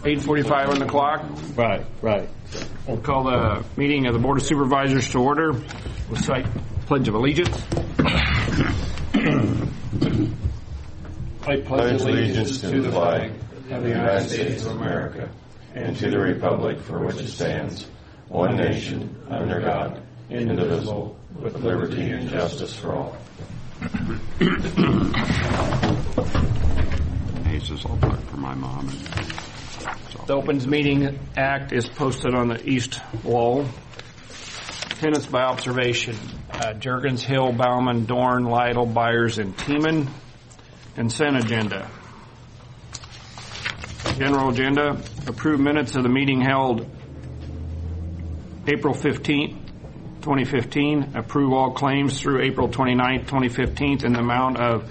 8:45 on the clock. Right. We'll call the meeting of the Board of Supervisors to order. We'll cite Pledge of Allegiance. I pledge allegiance to the flag of the United States of America and to the republic for which it stands, one nation, under God, indivisible, with liberty and justice for all. Aces I'll plug for my mom. The Opens Meeting Act is posted on the east wall. Attendance by observation. Juergens, Hill, Bauman, Dorn, Lytle, Byers, and Tiemann. Consent agenda. General agenda. Approved minutes of the meeting held April 15th, 2015. Approve all claims through April 29th, 2015 in the amount of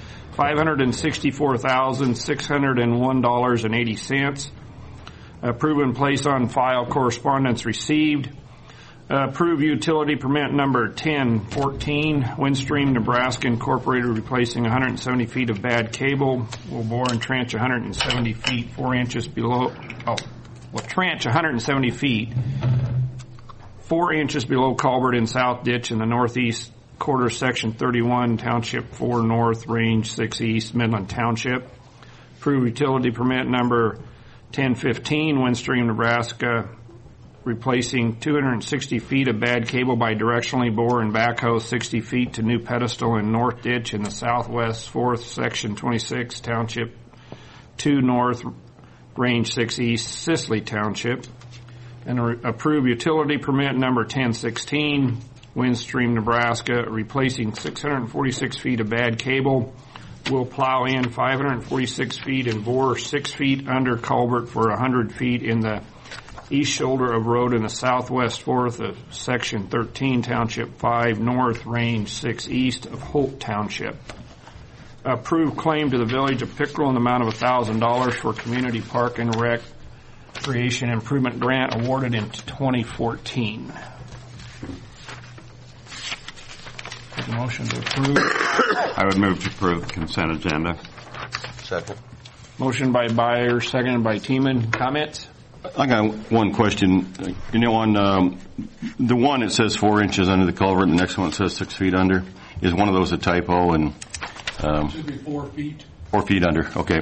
$564,601.80. Approve and place on file correspondence received. Approve utility permit number 1014, Windstream, Nebraska Incorporated, replacing 170 feet of bad cable. Will bore and trench 170 feet, 4 inches below, will trench 170 feet, 4 inches below culvert in south ditch in the northeast quarter, section 31, township 4 north, range 6 east, Midland Township. Approve utility permit number 1015, Windstream, Nebraska, replacing 260 feet of bad cable by directionally bore and backhoe 60 feet to new pedestal in north ditch in the southwest 4th, section 26, township 2 north, range 6 east, Sisley Township. And approve utility permit number 1016, Windstream, Nebraska, replacing 646 feet of bad cable. Will plow in 546 feet and bore 6 feet under culvert for 100 feet in the east shoulder of road in the southwest 4th of section 13, township 5 north, range 6 east of Holt Township. Approve claim to the village of Pickerel in the amount of $1,000 for community park and recreation improvement grant awarded in 2014. Take a motion to approve. I would move to approve the consent agenda. Second. Motion by Byers, seconded by Tiemann. Comments? I got one question. You know, on the one it says 4 inches under the culvert, and the next one it says 6 feet under. Is one of those a typo? And It should be 4 feet. 4 feet under. Okay.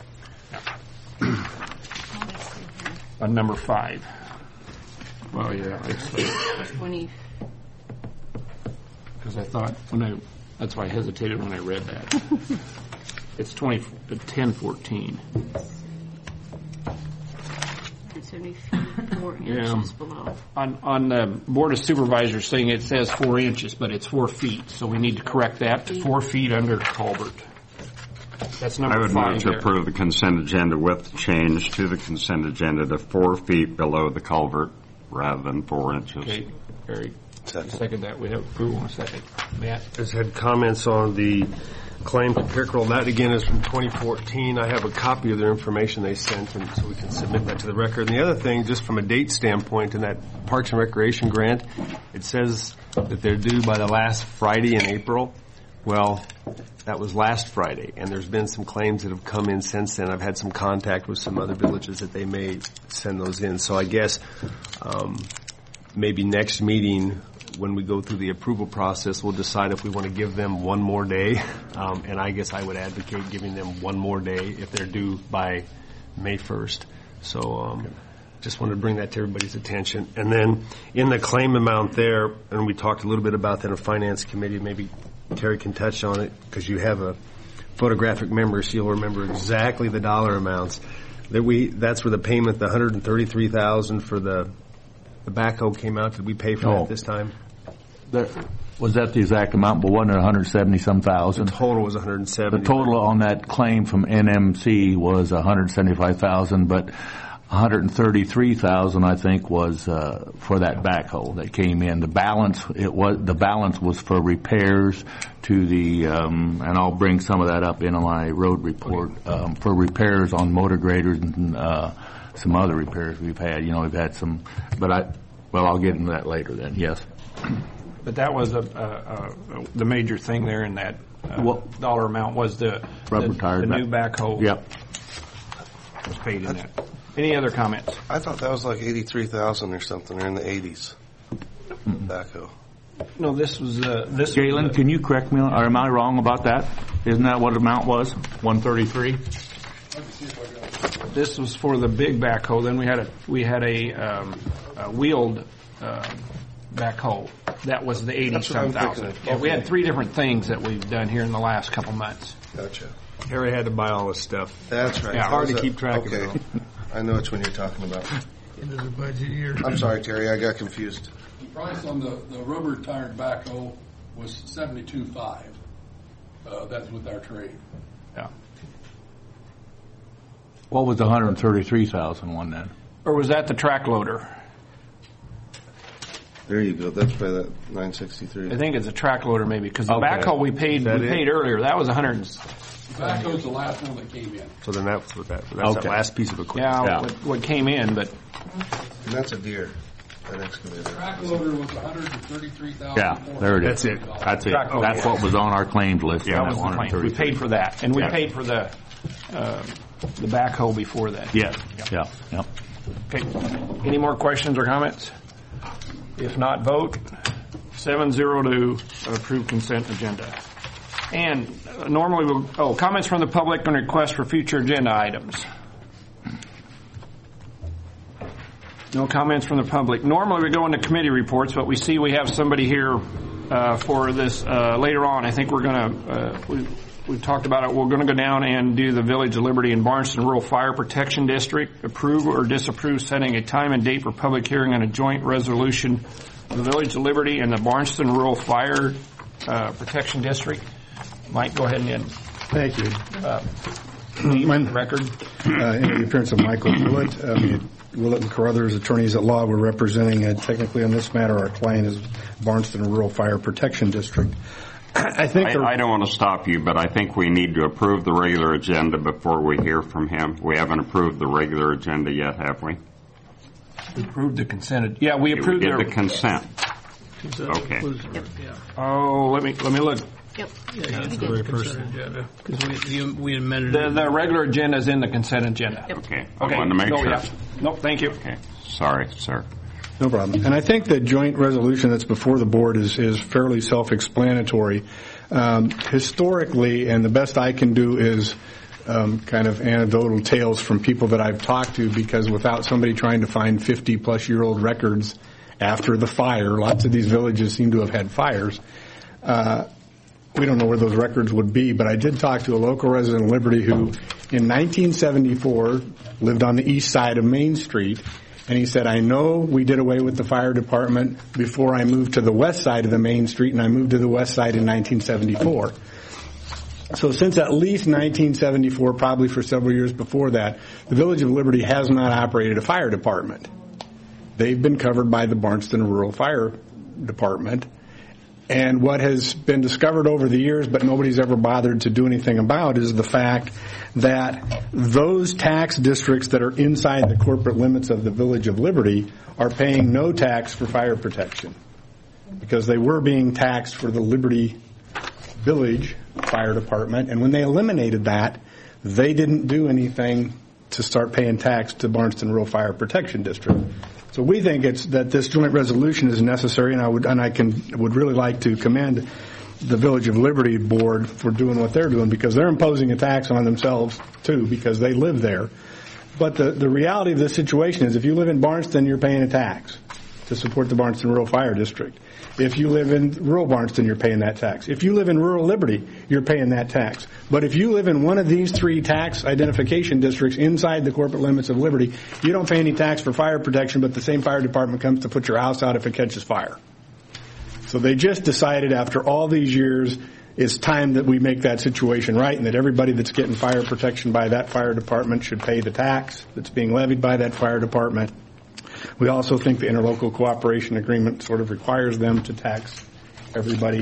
On number 5. Well, yeah, it's 20. because I thought that's why I hesitated when I read that. It's 1014. 70 feet, 4 inches below. On the Board of Supervisors thing, it says 4 inches, but it's 4 feet. So we need to correct that to 4 feet under culvert. That's number 5. I would move to there. approve the consent agenda with change to the consent agenda to 4 feet below the culvert rather than 4 inches. Okay, Barry. Second that. We have approval in a second. Matt? Has had comments on the claim to Pickerel. That, again, is from 2014. I have a copy of their information they sent, and so we can submit that to the record. And the other thing, just from a date standpoint, in that Parks and Recreation grant, it says that they're due by the last Friday in April. Well, that was last Friday, and there's been some claims that have come in since then. I've had some contact with some other villages that they may send those in. So I guess maybe next meeting, when we go through the approval process, we'll decide if we want to give them one more day. And I guess I would advocate giving them one more day if they're due by May 1st. So just wanted to bring that to everybody's attention. And then in the claim amount there, and we talked a little bit about that in Finance Committee, maybe Terry can touch on it because you have a photographic memory, so you'll remember exactly the dollar amounts. That's where the payment, the $133,000 for the backhoe came out. Did we pay for that this time? Was that the exact amount? But wasn't it 170-some thousand? The total was 170. The total on that claim from NMC was 175,000, but 133,000, I think, was for that backhoe that came in. The balance was for repairs to the, and I'll bring some of that up in my road report, for repairs on motor graders and some other repairs we've had. You know, we've had some, but I'll get into that later then. Yes. But that was the major thing there in that dollar amount was the rubber tire, the new backhoe. Yep. Was paid in that. Any other comments? I thought that was like 83,000 or something, or in the 80s. Backhoe. No, this was this. Galen, can you correct me, or am I wrong about that? Isn't that what the amount was? 133? This was for the big backhoe. Then we had a wheeled backhoe. That was the 80,000. Yeah, we had 3 different things that we've done here in the last couple months. Gotcha. Harry had to buy all this stuff. That's right. Yeah, hard to keep track of it all. I know which one you're talking about. Into the budget year. I'm sorry, Terry. I got confused. The price on the rubber-tired backhoe was $72,500. That's with our trade. Yeah. What was the 133,000 one then? Or was that the track loader? There you go. That's by that 963. I think it's a track loader maybe, because the Okay. backhoe we paid earlier. That was 100. The backhoe's the last one that came in. So then that's what that's Okay. that last piece of equipment. Yeah, Yeah. what came in, but And that's a deer. That excavator. Track loader was $133,000. Yeah, there it is. That's it. That's it. Track loader. That's what was on our claims list. that was the claim. We paid for that, and we paid for the backhoe before that. Yes, yeah, yeah. Okay. Any more questions or comments? If not, vote 7-0 to approve consent agenda. And normally comments from the public and requests for future agenda items. No comments from the public. Normally we go into committee reports, but we see we have somebody here for this later on. I think we're going to, we've talked about it, we're going to go down and do the Village of Liberty and Barnston Rural Fire Protection District, approve or disapprove setting a time and date for public hearing on a joint resolution of the Village of Liberty and the Barnston Rural Fire Protection District. Mike, go ahead and end. Thank you. Record. In the appearance of Michael Willett, Willett and Carruthers, attorneys at law, we're representing technically on this matter. Our client is Barnston Rural Fire Protection District. I don't want to stop you, but I think we need to approve the regular agenda before we hear from him. We haven't approved the regular agenda yet, have we? We approved the consent. Yeah, we approved We did the consent. Okay. Oh, let me look. Yep. That's the very first agenda. Because we amended it. The regular agenda is in the consent agenda. Okay. I wanted to make sure. Yeah. Nope, thank you. Okay. Sorry, sir. No problem. And I think the joint resolution that's before the board is fairly self-explanatory. Historically, and the best I can do is kind of anecdotal tales from people that I've talked to, because without somebody trying to find 50-plus-year-old records after the fire, lots of these villages seem to have had fires. We don't know where those records would be, but I did talk to a local resident of Liberty who, in 1974, lived on the east side of Main Street, and he said, I know we did away with the fire department before I moved to the west side of the Main Street, and I moved to the west side in 1974. So since at least 1974, probably for several years before that, the Village of Liberty has not operated a fire department. They've been covered by the Barnston Rural Fire Department. And what has been discovered over the years, but nobody's ever bothered to do anything about, is the fact that those tax districts that are inside the corporate limits of the Village of Liberty are paying no tax for fire protection, because they were being taxed for the Liberty Village Fire Department. And when they eliminated that, they didn't do anything to start paying tax to Barnston Rural Fire Protection District. So we think that this joint resolution is necessary, and I would really like to commend the Village of Liberty board for doing what they're doing, because they're imposing a tax on themselves too, because they live there. But the reality of the situation is, if you live in Barnston, you're paying a tax to support the Barnston Rural Fire District. If you live in rural Barnston, you're paying that tax. If you live in rural Liberty, you're paying that tax. But if you live in one of these 3 tax identification districts inside the corporate limits of Liberty, you don't pay any tax for fire protection, but the same fire department comes to put your house out if it catches fire. So they just decided after all these years, it's time that we make that situation right, and that everybody that's getting fire protection by that fire department should pay the tax that's being levied by that fire department. We also think the interlocal cooperation agreement sort of requires them to tax everybody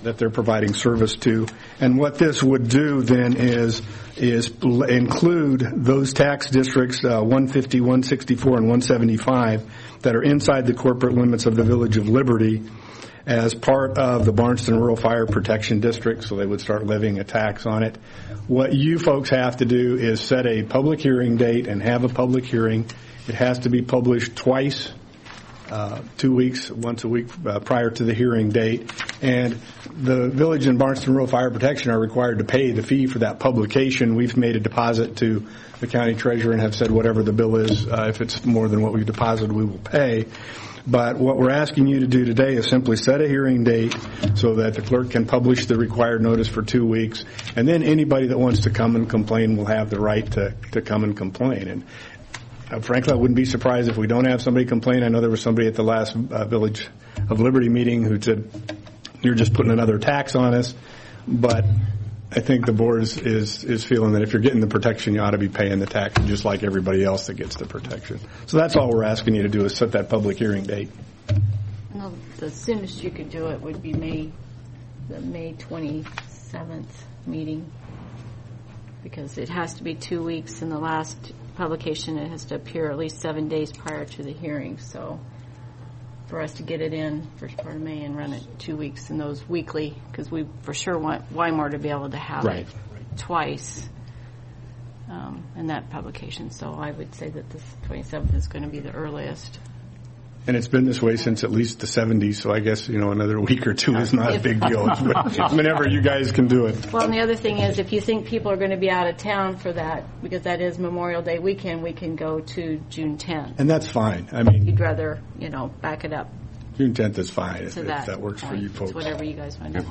that they're providing service to. And what this would do then is include those tax districts, 150, 164, and 175, that are inside the corporate limits of the Village of Liberty as part of the Barnston Rural Fire Protection District, so they would start levying a tax on it. What you folks have to do is set a public hearing date and have a public hearing. It has to be published twice, 2 weeks, once a week prior to the hearing date. And the Village and Barnston Rural Fire Protection are required to pay the fee for that publication. We've made a deposit to the county treasurer and have said whatever the bill is, if it's more than what we've deposited, we will pay. But what we're asking you to do today is simply set a hearing date so that the clerk can publish the required notice for 2 weeks, and then anybody that wants to come and complain will have the right to come and complain. And frankly, I wouldn't be surprised if we don't have somebody complain. I know there was somebody at the last Village of Liberty meeting who said, you're just putting another tax on us. But I think the board is feeling that if you're getting the protection, you ought to be paying the tax just like everybody else that gets the protection. So that's all we're asking you to do is set that public hearing date. Well, the soonest you could do it would be the May 27th meeting, because it has to be 2 weeks in the last publication. It has to appear at least 7 days prior to the hearing. So for us to get it in first part of May and run it 2 weeks in those weekly, because we for sure want Weimar to be able to have it twice in that publication. So I would say that this 27th is going to be the earliest. And it's been this way since at least the 70s, so I guess, another week or two is not a big deal. It's whenever you guys can do it. Well, and the other thing is, if you think people are going to be out of town for that, because that is Memorial Day weekend, we can go to June 10th. And that's fine. I mean, you'd rather, back it up. June 10th is fine if that that works for you folks. It's whatever you guys want to do.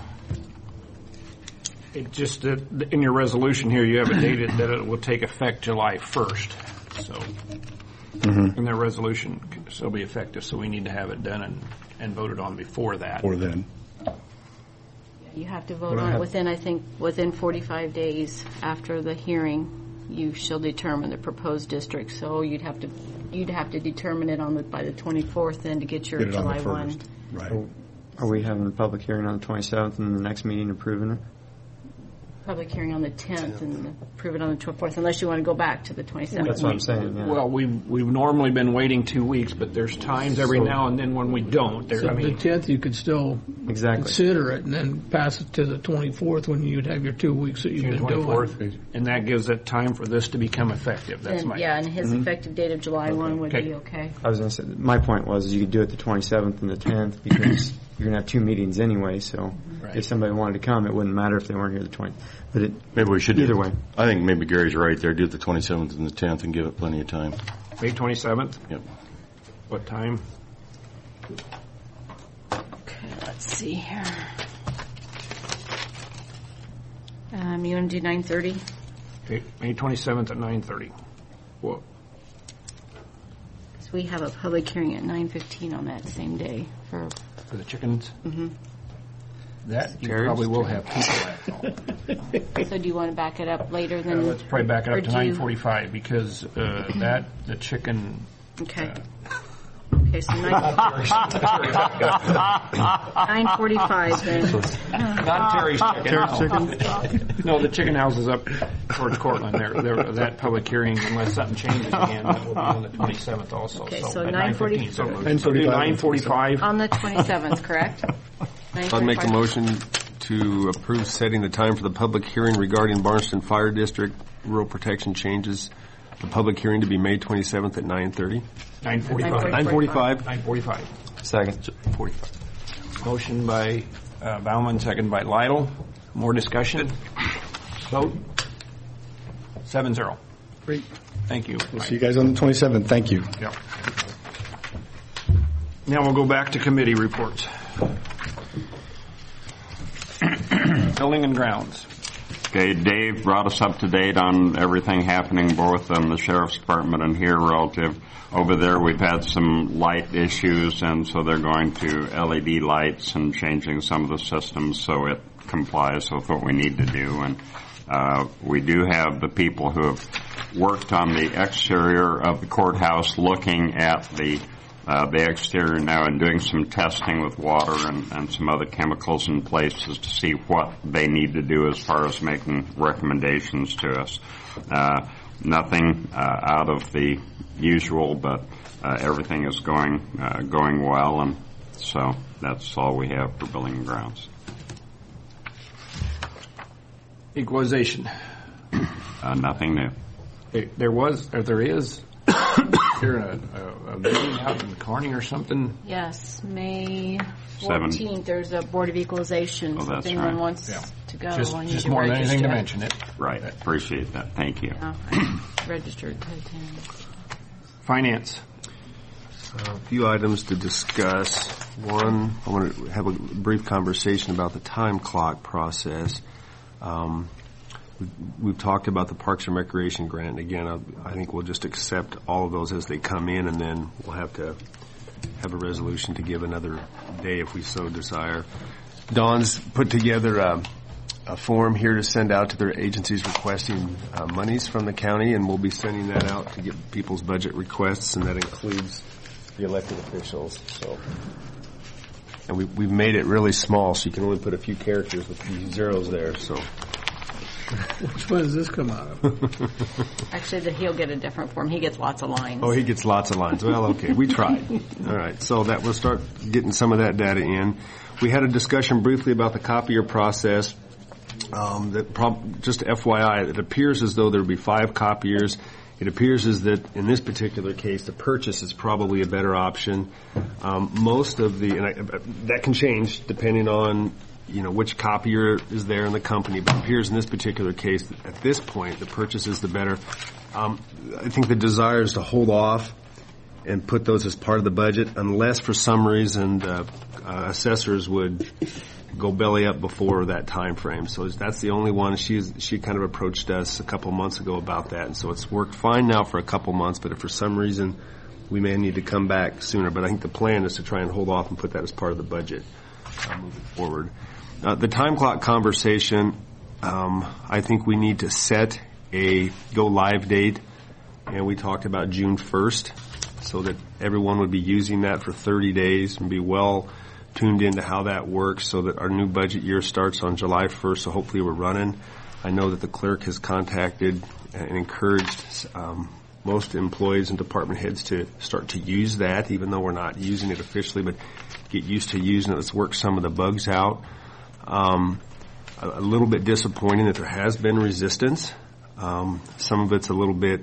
It just, in your resolution here, you have it dated that it will take effect July 1st. So, and their resolution can still be effective, so we need to have it done and voted on before that. Or then. You have to vote on it within 45 days after the hearing. You shall determine the proposed district. So you'd have to determine it by the 24th then to get your July 1. Right. Are we having a public hearing on the 27th and the next meeting approving it? Public hearing on the 10th and approve it on the 24th, unless you want to go back to the 27th. That's what I'm saying. Yeah. Well, we've normally been waiting 2 weeks, but there's times every now and then when we don't. So the 10th, you could still consider it and then pass it to the 24th when you'd have your 2 weeks that you've been doing. And that gives it time for this to become effective. That's and his effective date of July 1 would be okay. I was going to say, my point was you could do it the 27th and the 10th because you're going to have 2 meetings anyway, so if somebody wanted to come, it wouldn't matter if they weren't here the 20th. But maybe we should either way. I think maybe Gary's right there. Do it the 27th and the 10th and give it plenty of time. May 27th? Yep. What time? Okay, let's see here. You want to do 9:30? Okay, May 27th at 9:30. Well, we have a public hearing at 9:15 on that same day for the chickens. Mm-hmm. That you probably will have people at. So do you want to back it up later than? Let's probably back it up to 9:45 because the chicken. Okay. Okay, so 9:45 then. Not Terry's chicken. No, the chicken house is up towards Cortland. That public hearing, unless something changes again, that will be on the 27th also. Okay, so 9:45. So 9:45 on the 27th, correct? I'd make a motion to approve setting the time for the public hearing regarding Barnston Fire District rural protection changes. The public hearing to be May 27th at 9:30. 9:45. 9:45. Second. 45. Motion by Baumann, second by Lytle. More discussion? Vote? 7-0. Great. Thank you. We'll see you guys on the 27th. Thank you. Yep. Now we'll go back to committee reports. Building and grounds. Okay, Dave brought us up to date on everything happening both in the Sheriff's Department and here relative. Over there we've had some light issues, and so they're going to LED lights and changing some of the systems so it complies with what we need to do. And we do have the people who have worked on the exterior of the courthouse looking at the the exterior now and doing some testing with water and some other chemicals in places to see what they need to do as far as making recommendations to us. Nothing out of the usual, but everything is going well, and so that's all we have for building and grounds. Equalization. Nothing new. There is here a meeting out in Kearney or something? Yes, May 14th. There's a Board of Equalization. Oh, that's if anyone right. wants to go, Just more than anything to mention it. Right. Appreciate that. Thank you. I registered to attend. Finance. A few items to discuss. One, I want to have a brief conversation about the time clock process. We've talked about the Parks and Recreation grant. Again, I think we'll just accept all of those as they come in, and then we'll have to have a resolution to give another day if we so desire. Dawn's put together a form here to send out to their agencies requesting monies from the county, and we'll be sending that out to get people's budget requests, and that includes the elected officials. So, and we've made it really small, so you can only put a few characters with these zeros there. So. Which one does this come out of? Actually, he'll get a different form. He gets lots of lines. Oh, he gets lots of lines. Well, okay, we tried. All right, so that we'll start getting some of that data in. We had a discussion briefly about the copier process. Just FYI, it appears as though there would be 5 copiers. It appears as that in this particular case, the purchase is probably a better option. Most of that can change depending on which copier is there in the company, but it appears in this particular case that at this point the purchase is the better. I think the desire is to hold off and put those as part of the budget unless for some reason assessors would go belly up before that time frame. So that's the only one. She kind of approached us a couple months ago about that, and so it's worked fine now for a couple months, but if for some reason we may need to come back sooner. But I think the plan is to try and hold off and put that as part of the budget moving forward. The time clock conversation, I think we need to set a go-live date, and we talked about June 1st, so that everyone would be using that for 30 days and be well tuned into how that works so that our new budget year starts on July 1st, so hopefully we're running. I know that the clerk has contacted and encouraged most employees and department heads to start to use that, even though we're not using it officially, but get used to using it. Let's work some of the bugs out. A little bit disappointing that there has been resistance. Some of it's a little bit,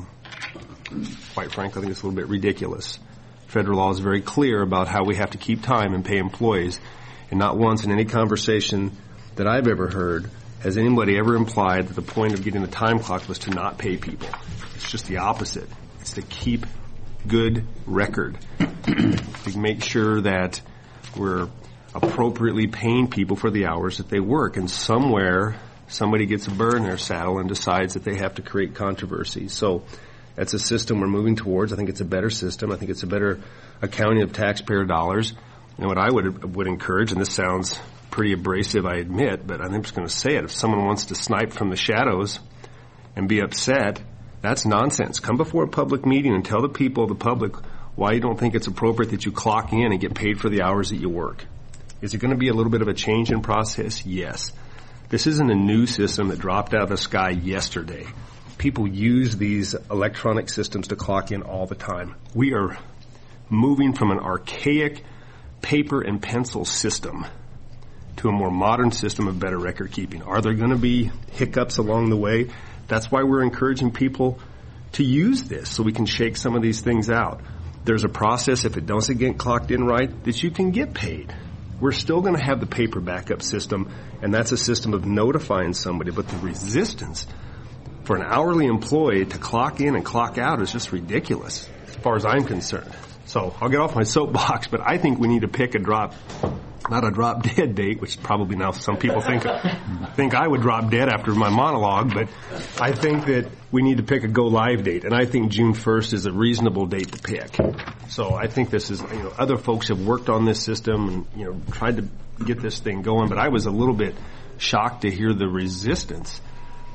quite frankly, I think it's a little bit ridiculous. Federal law is very clear about how we have to keep time and pay employees. And not once in any conversation that I've ever heard has anybody ever implied that the point of getting the time clock was to not pay people. It's just the opposite. It's to keep good record, to make sure that we're appropriately paying people for the hours that they work. And somewhere, somebody gets a burr in their saddle and decides that they have to create controversy. So that's a system we're moving towards. I think it's a better system. I think it's a better accounting of taxpayer dollars. And what I would encourage, and this sounds pretty abrasive, I admit, but I'm just going to say it. If someone wants to snipe from the shadows and be upset, that's nonsense. Come before a public meeting and tell the people of the public why you don't think it's appropriate that you clock in and get paid for the hours that you work. Is it going to be a little bit of a change in process? Yes. This isn't a new system that dropped out of the sky yesterday. People use these electronic systems to clock in all the time. We are moving from an archaic paper and pencil system to a more modern system of better record keeping. Are there going to be hiccups along the way? That's why we're encouraging people to use this so we can shake some of these things out. There's a process, if it doesn't get clocked in right, that you can get paid. We're still going to have the paper backup system, and that's a system of notifying somebody, but the resistance for an hourly employee to clock in and clock out is just ridiculous as far as I'm concerned. So I'll get off my soapbox, but I think we need to pick not a drop dead date, which probably now some people think I would drop dead after my monologue, but I think that we need to pick a go live date, and I think June 1st is a reasonable date to pick. So I think this is, other folks have worked on this system and, tried to get this thing going, but I was a little bit shocked to hear the resistance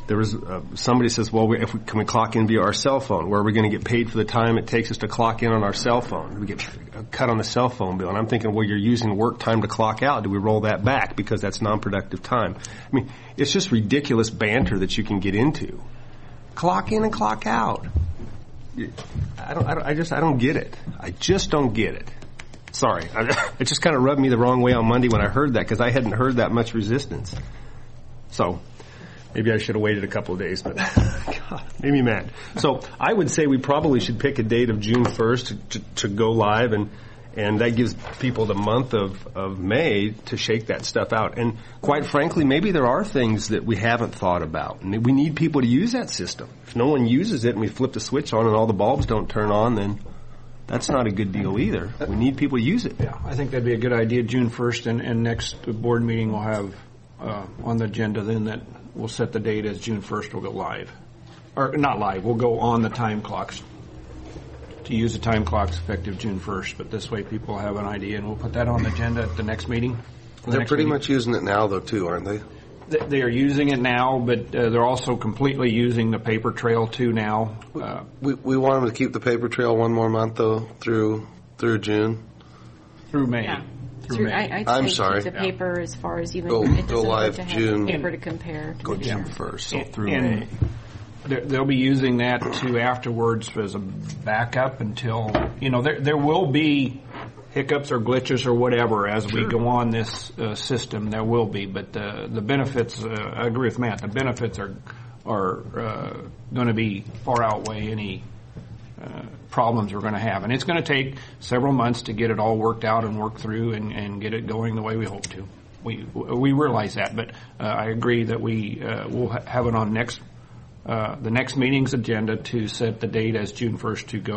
there was somebody says, well, can we clock in via our cell phone? Where are we going to get paid for the time it takes us to clock in on our cell phone? We get cut on the cell phone bill. And I'm thinking, well, you're using work time to clock out. Do we roll that back because that's non-productive time? I mean, it's just ridiculous banter that you can get into. Clock in and clock out. I don't get it. I just don't get it. Sorry. It just kind of rubbed me the wrong way on Monday when I heard that, because I hadn't heard that much resistance. So maybe I should have waited a couple of days, but God, made me mad. So I would say we probably should pick a date of June 1st to go live, and that gives people the month of May to shake that stuff out. And quite frankly, maybe there are things that we haven't thought about, and we need people to use that system. If no one uses it and we flip the switch on and all the bulbs don't turn on, then that's not a good deal either. We need people to use it. Yeah, I think that'd be a good idea, June 1st, and next board meeting we'll have on the agenda then that we'll set the date as June 1st we'll go live. Or not live, we'll go on the time clocks. To use the time clocks effective June 1st, but this way people have an idea, and we'll put that on the agenda at the next meeting. They're pretty much using it now, though, too, aren't they? They are using it now, but they're also completely using the paper trail too now. We want them to keep the paper trail one more month, though, through June. Through May. Yeah. Through May. I'm sorry. Keep the paper as far as even Go it doesn't live hurt to June. have paper to compare. Go June 1st, so through And May. they'll be using that too afterwards as a backup until, there will be hiccups or glitches or whatever as we go on this system. There will be, but the benefits, I agree with Matt, the benefits are going to be far outweigh any problems we're going to have. And it's going to take several months to get it all worked out and work through and get it going the way we hope to. We realize that, but I agree that we will have it on the next meeting's agenda to set the date as June 1st to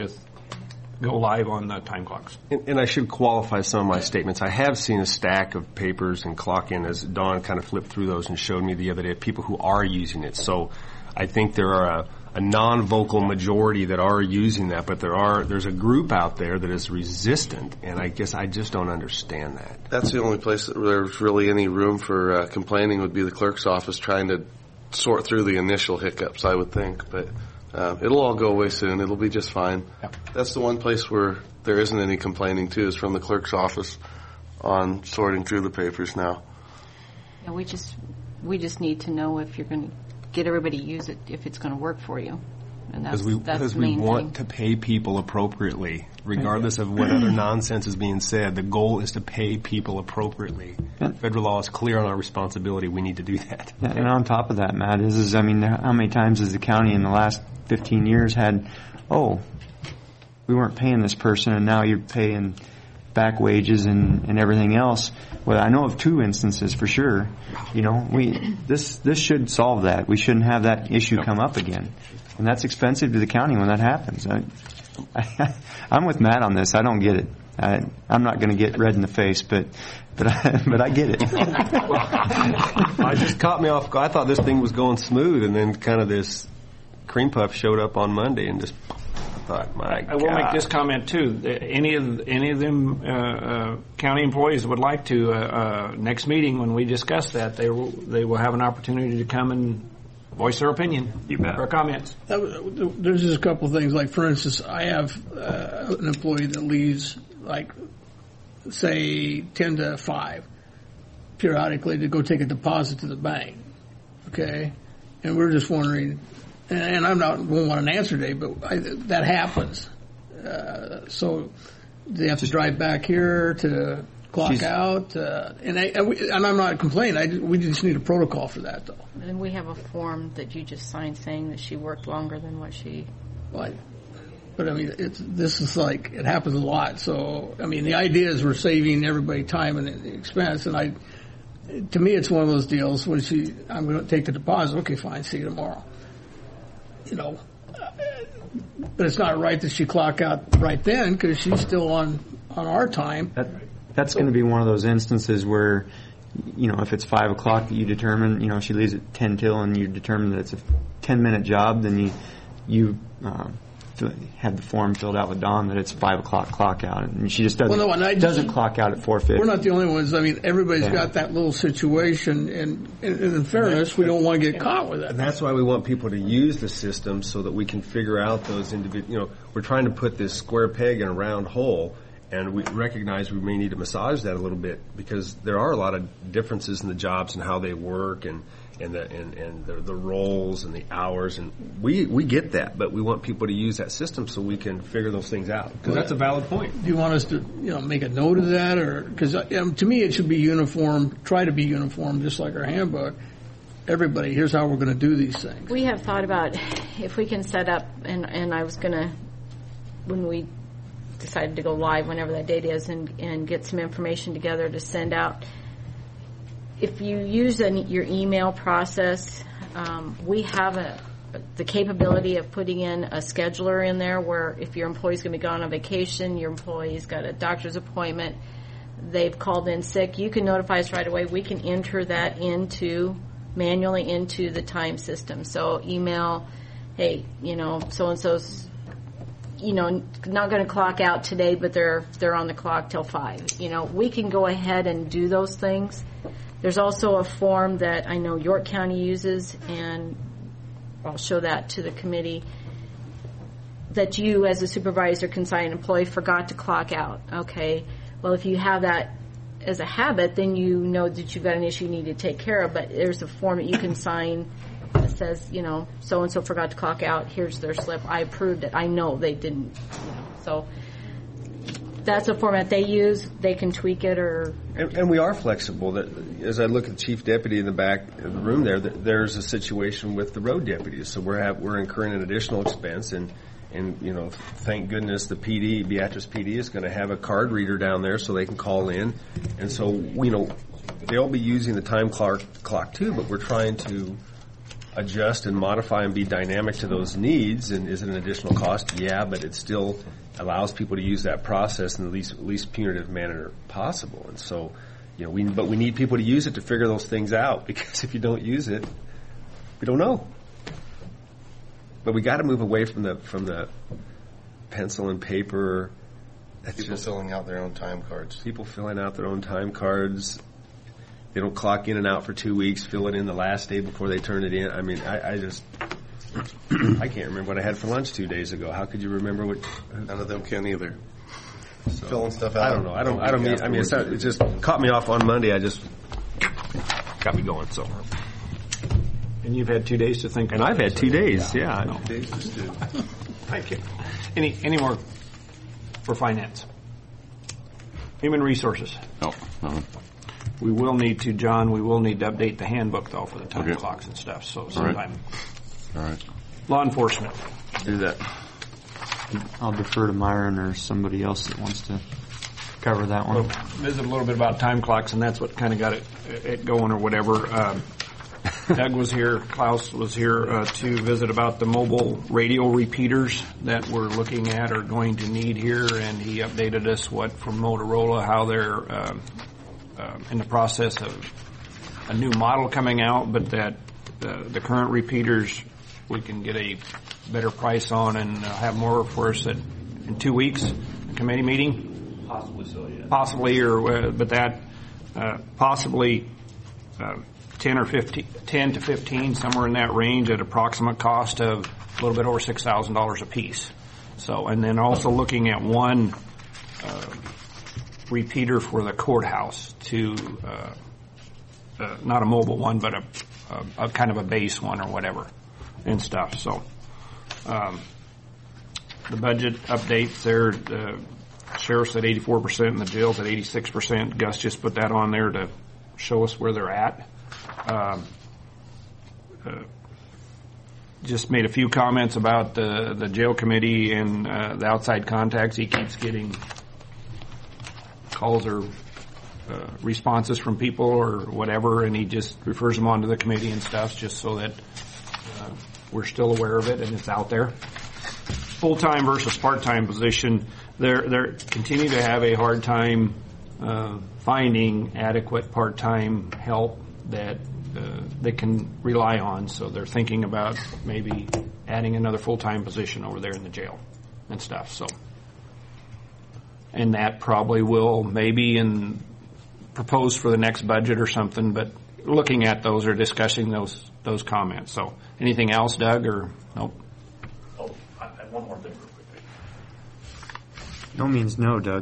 go live on the time clocks. And I should qualify some of my statements. I have seen a stack of papers and clock in as Dawn kind of flipped through those and showed me the other day of people who are using it. So I think there are a non-vocal majority that are using that, but there's a group out there that is resistant, and I guess I just don't understand that. That's the only place that there's really any room for complaining would be the clerk's office trying to sort through the initial hiccups, I would think, but it'll all go away soon. It'll be just fine. Yeah. That's the one place where there isn't any complaining, too, is from the clerk's office on sorting through the papers now. Yeah, we just need to know if you're going to get everybody to use it, if it's going to work for you. And that's because the we main want thing. to pay people appropriately, regardless of what other nonsense is being said. The goal is to pay people appropriately. Federal law is clear on our responsibility. We need to do that. Yeah, and on top of that, Matt, how many times has the county in the last 15 years had, we weren't paying this person and now you're paying back wages and everything else. Well, I know of 2 instances for sure. This should solve that. We shouldn't have that issue come up again. And that's expensive to the county when that happens. I'm with Matt on this. I don't get it. I'm not going to get red in the face, but I get it. I just caught me off. I thought this thing was going smooth, and then kind of this cream puff showed up on Monday, and just thought, my God. I will make this comment too. Any of them county employees would like to next meeting when we discuss that, they will have an opportunity to come and voice their opinion or comments. There's just a couple of things. Like, for instance, I have an employee that leaves, like, say, 10 to 5 periodically to go take a deposit to the bank. Okay? And we're just wondering, and won't want an answer today, but that happens. So they have to drive back here to clock out, and I'm not complaining. We just need a protocol for that, though. And we have a form that you just signed saying that she worked longer than what she. But I mean, this is like, it happens a lot. So I mean, the idea is we're saving everybody time and expense. And to me, it's one of those deals when I'm going to take the deposit. Okay, fine, see you tomorrow. But it's not right that she clock out right then because she's still on our time. That's going to be one of those instances where, if it's 5 o'clock that you determine, she leaves at 10 till and you determine that it's a 10-minute job, then you have the form filled out with Dawn that it's 5 o'clock clock out, and she just doesn't Well, no, and I just- doesn't clock out at 4:50. We're not the only ones. I mean, everybody's Yeah. got that little situation, and in fairness, we don't want to get caught with it. And that's why we want people to use the system so that we can figure out those individual, we're trying to put this square peg in a round hole, and we recognize we may need to massage that a little bit because there are a lot of differences in the jobs and how they work and the roles and the hours, and we get that, but we want people to use that system so we can figure those things out. Because that's a valid point. Do you want us to, make a note of that, or because to me it should be uniform? Try to be uniform, just like our handbook. Everybody, here's how we're going to do these things. We have thought about if we can set up, and I was going to, when we decided to go live, whenever that date is, and get some information together to send out. If you use your email process, we have the capability of putting in a scheduler in there where if your employee's going to be gone on vacation, your employee's got a doctor's appointment, they've called in sick, you can notify us right away. We can enter that manually into the time system. So email, hey, so-and-so's, not going to clock out today, but they're on the clock till 5. We can go ahead and do those things. There's also a form that I know York County uses, and I'll show that to the committee, that you as a supervisor can sign an employee forgot to clock out. Okay, well, if you have that as a habit, then you know that you've got an issue you need to take care of, but there's a form that you can sign that says, so-and-so forgot to clock out, here's their slip, I approved it, I know they didn't, so that's a format they use. They can tweak it or... And we are flexible. That, as I look at the chief deputy in the back of the room there's a situation with the road deputies. So we're incurring an additional expense, and thank goodness the PD, Beatrice PD, is going to have a card reader down there so they can call in. And so, they'll be using the time clock too, but we're trying to adjust and modify and be dynamic to those needs. And is it an additional cost? Yeah, but it still allows people to use that process in the least punitive manner possible. And so, we need people to use it to figure those things out, because if you don't use it, we don't know. But we got to move away from the pencil and paper. That's people filling out their own time cards. People filling out their own time cards. They don't clock in and out for 2 weeks, fill it in the last day before they turn it in. I mean, I just... I can't remember what I had for lunch 2 days ago. How could you remember what? None of them can either. So, filling stuff out. I don't know. It just caught me off on Monday. I just got me going. So. And you've had 2 days to think. And I've had 2 days. Yeah. No. Days just do. Thank you. Any more for finance? Human resources. No. We will need to, John. We will need to update the handbook though for the time clocks and stuff. So sometime. All right. Law enforcement. Do that. I'll defer to Myron or somebody else that wants to cover that one. We'll visit a little bit about time clocks, and that's what kind of got it going or whatever. Doug was here, Klaus was here to visit about the mobile radio repeaters that we're looking at or going to need here, and he updated us from Motorola, how they're in the process of a new model coming out, but that the current repeaters we can get a better price on and have more for us in 2 weeks, committee meeting? Possibly so, yeah. Possibly, but that possibly 10 to 15, somewhere in that range at approximate cost of a little bit over $6,000 a piece. So, and then also looking at one repeater for the courthouse to, not a mobile one, but a kind of a base one or whatever and stuff. So, the budget updates there, the sheriff's at 84% and the jail's at 86%. Gus just put that on there to show us where they're at. Just made a few comments about the jail committee and the outside contacts. He keeps getting calls or responses from people or whatever, and he just refers them on to the committee and stuff just so that we're still aware of it and it's out there. Full-time versus part-time position, they're continue to have a hard time finding adequate part-time help that they can rely on. So they're thinking about maybe adding another full-time position over there in the jail and stuff. So, and that probably will maybe propose for the next budget or something. But looking at those or discussing those comments. So, anything else, Doug, or nope? Oh, I have one more thing real quickly. No means no, Doug.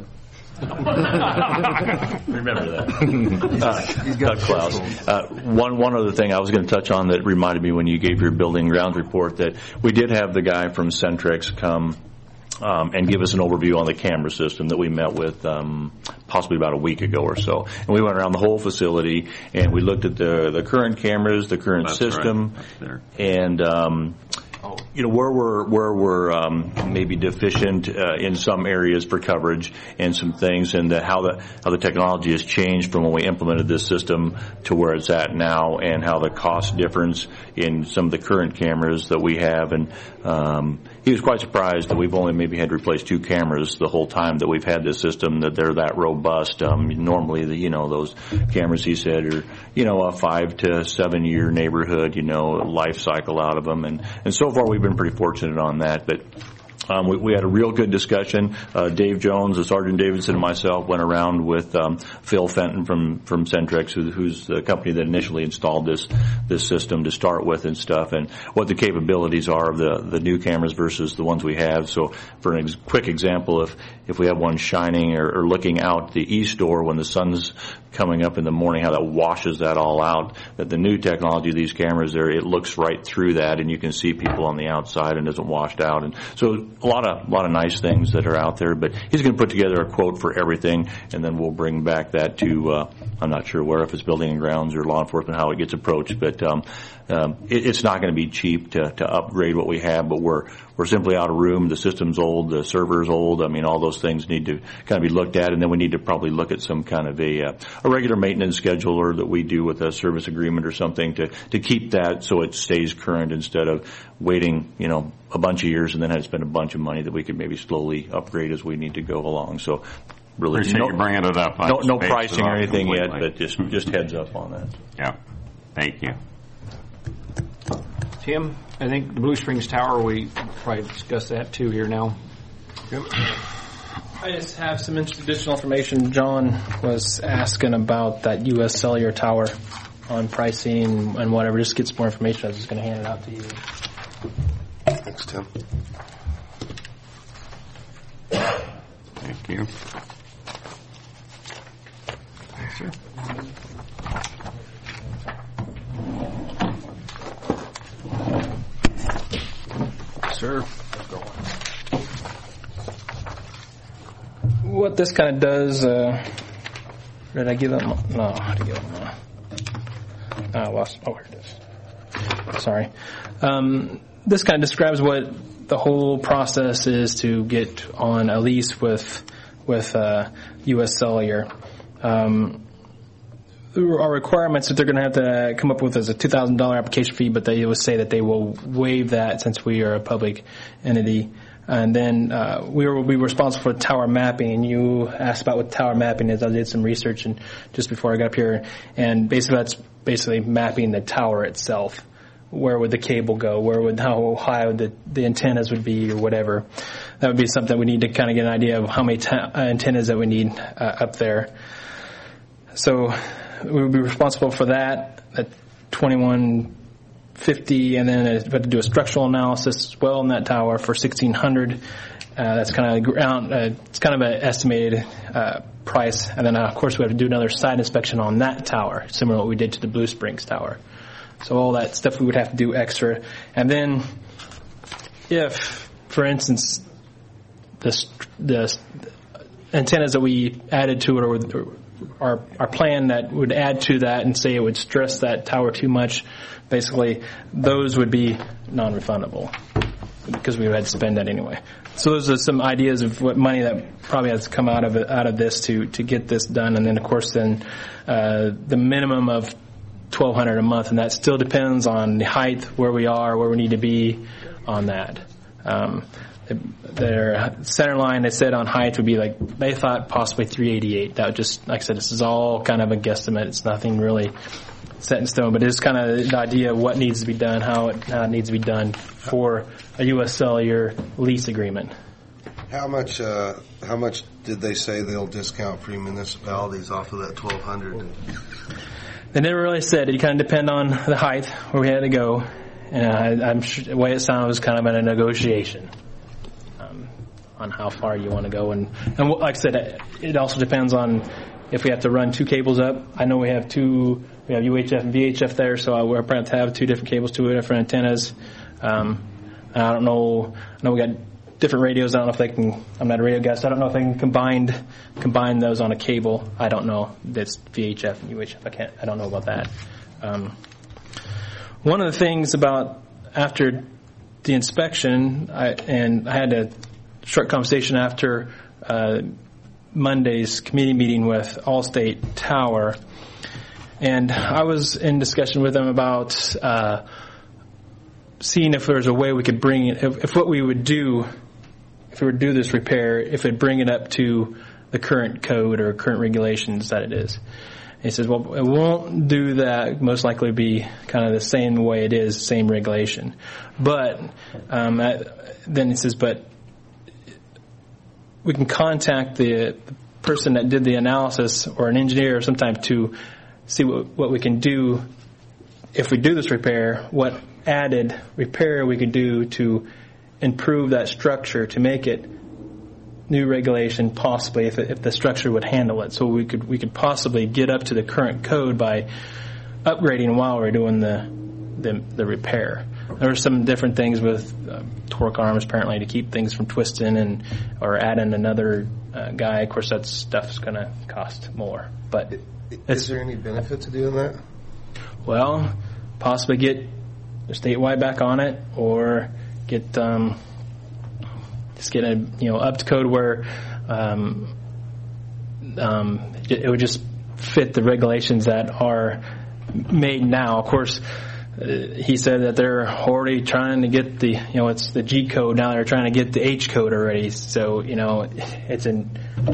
Remember that. Doug Klaus. One other thing I was going to touch on that reminded me when you gave your building grounds report, that we did have the guy from Centrex come and give us an overview on the camera system that we met with possibly about a week ago or so. And we went around the whole facility and we looked at the current cameras, the current system, right. And where we're maybe deficient in some areas for coverage and some things, and how the technology has changed from when we implemented this system to where it's at now, and how the cost difference in some of the current cameras that we have. And he was quite surprised that we've only maybe had to replace 2 cameras the whole time that we've had this system, that they're that robust. Normally, those cameras, he said, are, a 5 to 7 year neighborhood, life cycle out of them. And so far we've been pretty fortunate on that. But we had a real good discussion. Dave Jones, Sergeant Davidson, and myself went around with Phil Fenton from Centrex, who's the company that initially installed this system to start with and stuff, and what the capabilities are of the new cameras versus the ones we have. So, for a quick example, if we have one shining or looking out the east door when the sun's coming up in the morning, how that washes that all out. That the new technology of these cameras there, it looks right through that, and you can see people on the outside and isn't washed out. And so a lot of nice things that are out there. But he's going to put together a quote for everything, and then we'll bring back that to I'm not sure where, if it's building and grounds or law enforcement, how it gets approached. But it's not going to be cheap to upgrade what we have. But we're simply out of room. The system's old. The server's old. I mean, all those things need to kind of be looked at, and then we need to probably look at some kind of a regular maintenance schedule, or that we do with a service agreement or something to keep that so it stays current, instead of waiting, a bunch of years and then have to spend a bunch of money that we could maybe slowly upgrade as we need to go along. So really, appreciate you bringing it up. No pricing or anything yet, but just heads up on that. Yeah. Thank you. Tim, I think the Blue Springs Tower, we probably discussed that too here now. Yep. I just have some additional information. John was asking about that U.S. Cellular Tower on pricing and whatever. Just get some more information. I was just going to hand it out to you. Thanks, Tim. Thank you. Thanks, sir. Sir. What this kind of does, did I give them? No, I had to give them. I lost. Oh, here it is. Sorry. This kind of describes what the whole process is to get on a lease with U.S. Cellular. Our requirements that they're going to have to come up with is a $2,000 application fee, but they will say that they will waive that since we are a public entity. And then we will be responsible for tower mapping. And you asked about what tower mapping is. I did some research and just before I got up here, and basically that's mapping the tower itself. Where would the cable go? How high would the antennas would be, or whatever. That would be something we need to kind of get an idea of how many antennas that we need up there. So we would be responsible for that at $2,150, and then we have to do a structural analysis as well in that tower for $1,600. That's kind of ground. It's kind of an estimated price, and then of course we have to do another site inspection on that tower, similar to what we did to the Blue Springs Tower. So all that stuff we would have to do extra. And then if, for instance, the antennas that we added to it, or our plan that would add to that and say it would stress that tower too much, basically those would be non-refundable because we would have to spend that anyway. So those are some ideas of what money that probably has to come out of this to get this done. And then, of course, the minimum of $1,200 a month, and that still depends on the height, where we are, where we need to be on that. Their center line, they said on height would be they thought possibly 388. That would just, like I said, this is all kind of a guesstimate. It's nothing really set in stone, but it's kind of the idea of what needs to be done, how it needs to be done for a U.S. Cellular lease agreement. How much did they say they'll discount for municipalities off of that $1,200? They never really said. It kind of depend on the height where we had to go. And I'm sure the way it sounded was kind of in a negotiation on how far you want to go. And like I said, it also depends on if we have to run 2 cables up. I know we have UHF and VHF there, so we're going to have 2 different cables, 2 different antennas. I don't know. I know we got different radios. I don't know if they can. I'm not a radio guy, so I don't know if they can combine those on a cable. I don't know. That's VHF and UHF. I don't know about that. One of the things about after the inspection, I had a short conversation after Monday's committee meeting with Allstate Tower, and I was in discussion with them about seeing if there's a way we could bring it, if what we would do, if we would do this repair, if it'd bring it up to the current code or current regulations that it is. And he says, well, it won't do that. Most likely be kind of the same way it is, same regulation. But then he says, but we can contact the person that did the analysis or an engineer sometime to see what we can do if we do this repair, what added repair we could do to improve that structure to make it new regulation, possibly if the structure would handle it. So we could possibly get up to the current code by upgrading while we're doing the repair. There were some different things with torque arms apparently to keep things from twisting or adding another guy. Of course, that stuff's going to cost more. But is there any benefit to doing that? Well, possibly get the statewide back on it, or get just get a up to code where it would just fit the regulations that are made now. Of course, he said that they're already trying to get the it's the G code now. They're trying to get the H code already. So it's an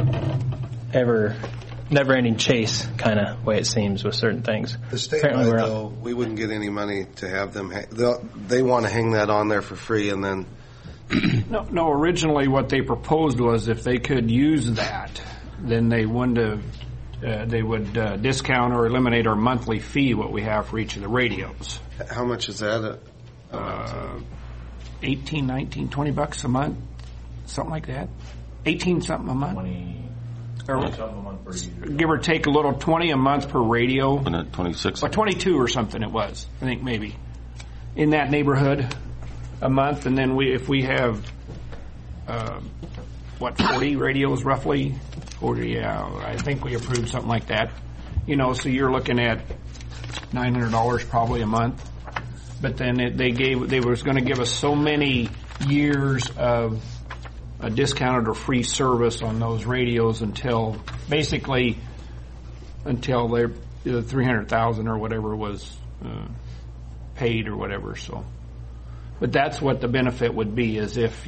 never-ending chase kind of way it seems with certain things. The statewide, though, we wouldn't get any money to have them. They want to hang that on there for free, and then. No. Originally, what they proposed was if they could use that, then they wouldn't have. They would discount or eliminate our monthly fee, what we have for each of the radios. How much is that? $18, $19, $20 a month, something like that. 18 something a month. 20 something a month per user. Give or take a little, 20 a month per radio. And at 26. Or 22 or something it was. I think maybe in that neighborhood a month, and then if we have 40 radios roughly. 40, yeah, I think we approved something like that. So you're looking at $900 probably a month. But then they was going to give us so many years of a discounted or free service on those radios until the 300,000 or whatever was paid or whatever. So, but that's what the benefit would be, is if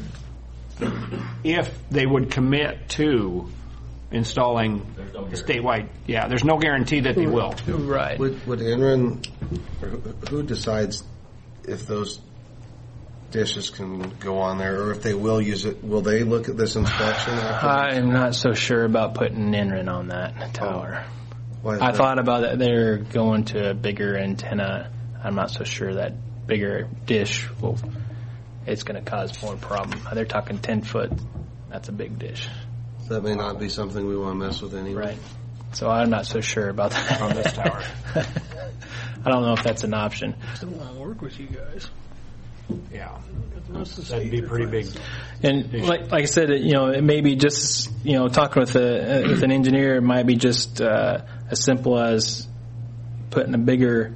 they would commit to installing statewide. Yeah, there's no guarantee that they will. Right. Would Enron, or who decides if those dishes can go on there, or if they will use it? Will they look at this inspection? I'm not so sure about putting Enron on that tower. I thought about it. They're going to a bigger antenna. I'm not so sure that bigger dish it's going to cause more problem. They're talking 10 foot. That's a big dish. That may not be something we want to mess with anyway. Right. So I'm not so sure about that on this tower. I don't know if that's an option. I still want to work with you guys. Yeah, that'd be pretty big. And like I said, it may be just talking with an engineer. It might be just as simple as putting a bigger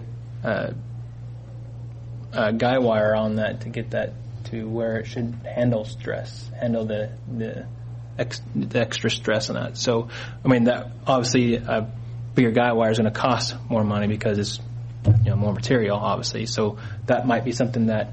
guy wire on that to get that to where it should handle the extra stress on that. So, that obviously a bigger guy wire is going to cost more money because it's more material, obviously. So that might be something that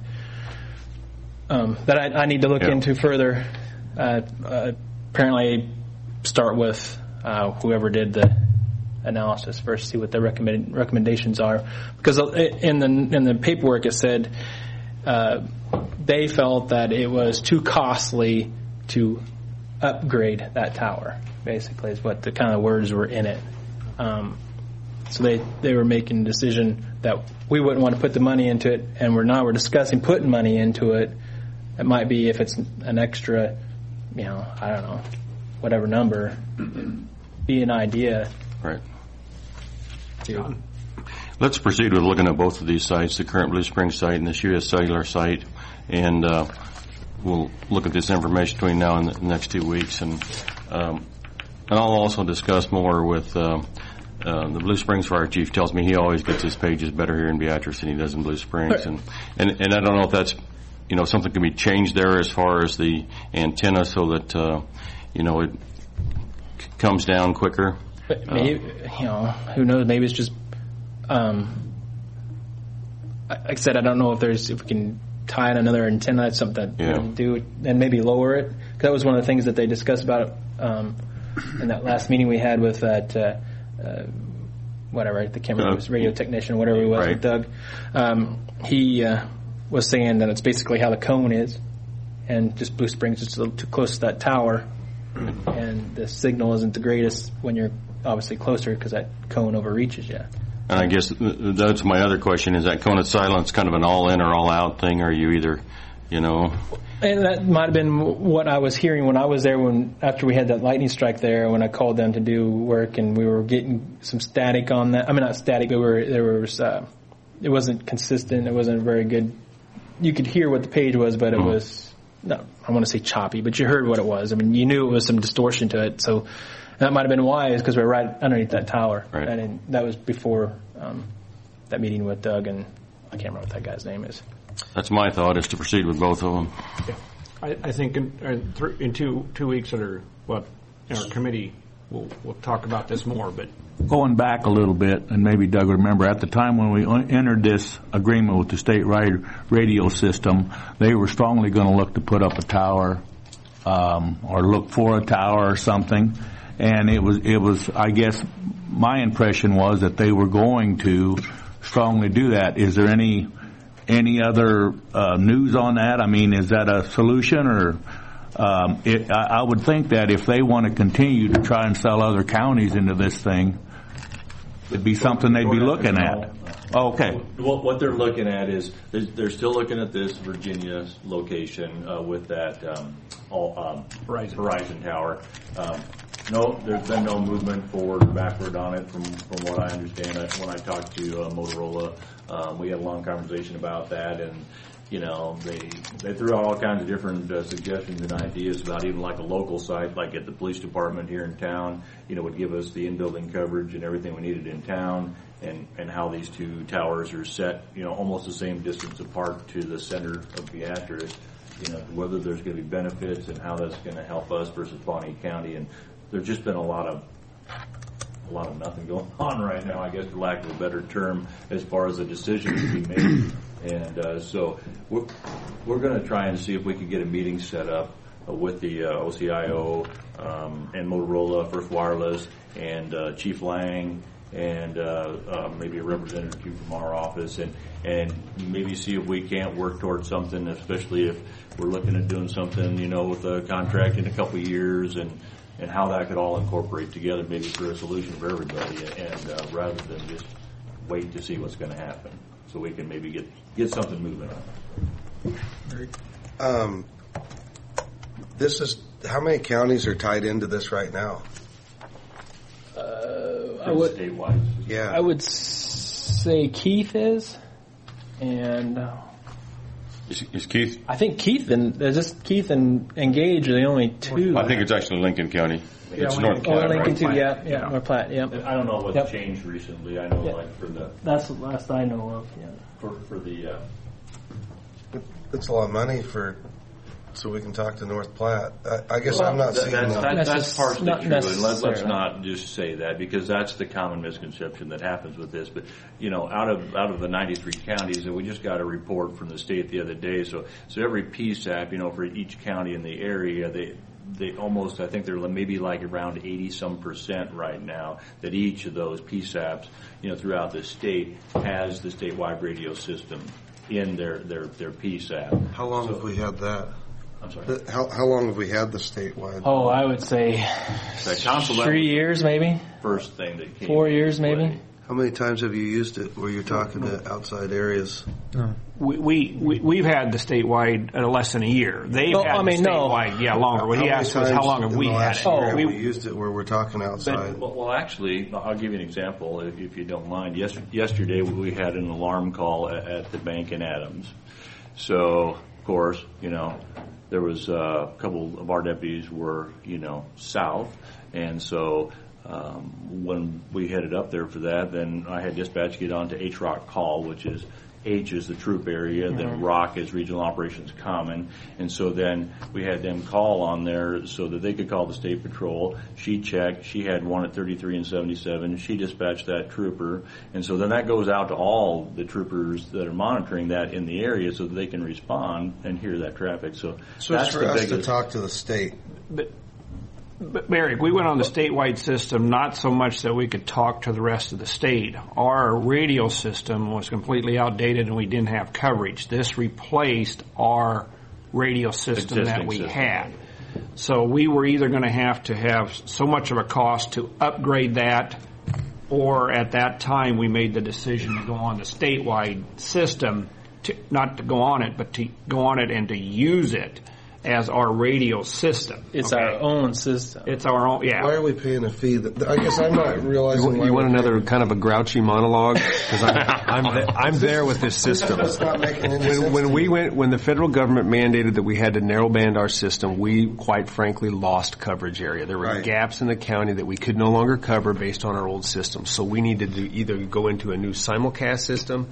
I need to look into further. Apparently, start with whoever did the analysis first, see what their recommendations are. Because in the paperwork it said they felt that it was too costly to upgrade that tower, basically, is what the kind of words were in it. So they were making a decision that we wouldn't want to put the money into it, and we're discussing putting money into it. It might be, if it's an extra, I don't know, whatever number, be an idea. Right. Let's proceed with looking at both of these sites, the current Blue Springs site and this U.S. Cellular site, and we'll look at this information between now and the next 2 weeks, and I'll also discuss more with the Blue Springs fire chief. Tells me he always gets his pages better here in Beatrice than he does in Blue Springs, and I don't know if that's something can be changed there as far as the antenna, so that it comes down quicker. But maybe, who knows? Maybe it's just, like I said, I don't know if we can tie in another antenna. That's something that we can do, and maybe lower it. 'Cause that was one of the things that they discussed about in that last meeting we had with that whatever, the camera radio technician, whatever he was, with Doug. He was saying that it's basically how the cone is, and just Blue Springs is a little too close to that tower, and the signal isn't the greatest when you're obviously closer because that cone overreaches you. And I guess that's my other question: is that cone of silence kind of an all-in or all-out thing? Or are you either, And that might have been what I was hearing when I was there after we had that lightning strike there, when I called them to do work, and we were getting some static on that. I mean, not static, but it wasn't consistent. It wasn't very good. You could hear what the page was, but it was, I want to say choppy, but you heard what it was. I mean, you knew it was some distortion to it. So that might have been why, is because we're right underneath that tower. Right. And that was before that meeting with Doug, and I can't remember what that guy's name is. That's my thought, is to proceed with both of them. Yeah. I think in 2 weeks in our committee, we'll talk about this more. But going back a little bit, and maybe Doug will remember, at the time when we entered this agreement with the state radio system, they were strongly going to look to put up a tower, or look for a tower or something. And it was, I guess, my impression was that they were going to strongly do that. Is there any other news on that? I mean, is that a solution, or I would think that if they want to continue to try and sell other counties into this thing, it'd be something they'd be looking at. Oh, okay. What they're looking at is they're still looking at this Virginia location with that Horizon Tower. No, there's been no movement forward or backward on it from what I understand. When I talked to Motorola, we had a long conversation about that, and they threw out all kinds of different suggestions and ideas about even like a local site, like at the police department here in town, would give us the in-building coverage and everything we needed in town, and how these two towers are set, almost the same distance apart to the center of Beatrice, whether there's going to be benefits and how that's going to help us versus Pawnee County. And there's just been a lot of nothing going on right now, I guess, for lack of a better term, as far as the decision to be made. And so we're going to try and see if we can get a meeting set up with the OCIO and Motorola, First Wireless, and Chief Lang, and maybe a representative from our office, and maybe see if we can't work towards something, especially if we're looking at doing something, with a contract in a couple of years, and how that could all incorporate together, maybe for a solution for everybody, and rather than just wait to see what's going to happen, so we can maybe get something moving on. This is, how many counties are tied into this right now? Statewide. Yeah. I would say Keith is, and is Keith? I think Keith and Gage are the only two. I think it's actually Lincoln County. It's North Platte. Platte. Lincoln too, yeah, North Platte, yeah. I don't know what's changed recently. I know, like for the. That's the last I know of. Yeah. For the. It's a lot of money for so we can talk to North Platte. I guess I'm not seeing that. That's partially not true, and let's necessarily. not just say that, because that's the common misconception that happens with this. But out of the 93 counties, and we just got a report from the state the other day. So every PSAP, for each county in the area, they almost, I think they're maybe like around 80% right now, that each of those PSAPs, throughout the state has the statewide radio system in their PSAP. How long have we had that? I'm sorry. How long have we had the statewide? Oh, I would say 3 years, maybe. First thing that came. 4 years, maybe. How many times have you used it where you're talking to outside areas? We've had the statewide less than a year. They've had the statewide, longer. What he asked was how long have we had it? We used it where we're talking outside. Well, actually, I'll give you an example, if you don't mind. Yesterday we had an alarm call at the bank in Adams. So, of course, there was a couple of our deputies were, south, and so when we headed up there for that, then I had dispatch get on to HROC call, which is H is the troop area, then ROC is Regional Operations Common, and so then we had them call on there so that they could call the State Patrol. She checked. She had one at 33 and 77. She dispatched that trooper, and so then that goes out to all the troopers that are monitoring that in the area so that they can respond and hear that traffic. So that's it's for us to talk to the state. But Merrick, we went on the statewide system not so much that we could talk to the rest of the state. Our radio system was completely outdated and we didn't have coverage. This replaced our radio system that we had. So we were either going to have so much of a cost to upgrade that, or at that time we made the decision to go on the statewide system, not to go on it, but to go on it and to use it as our radio system. It's our own system. It's our own, yeah. Why are we paying a fee? I guess I'm not realizing. You want another kind of a grouchy monologue? Because I'm there with this system. It's not making any sense. When the federal government mandated that we had to narrow band our system, we quite frankly lost coverage area. There were gaps in the county that we could no longer cover based on our old system. So we needed to either go into a new simulcast system,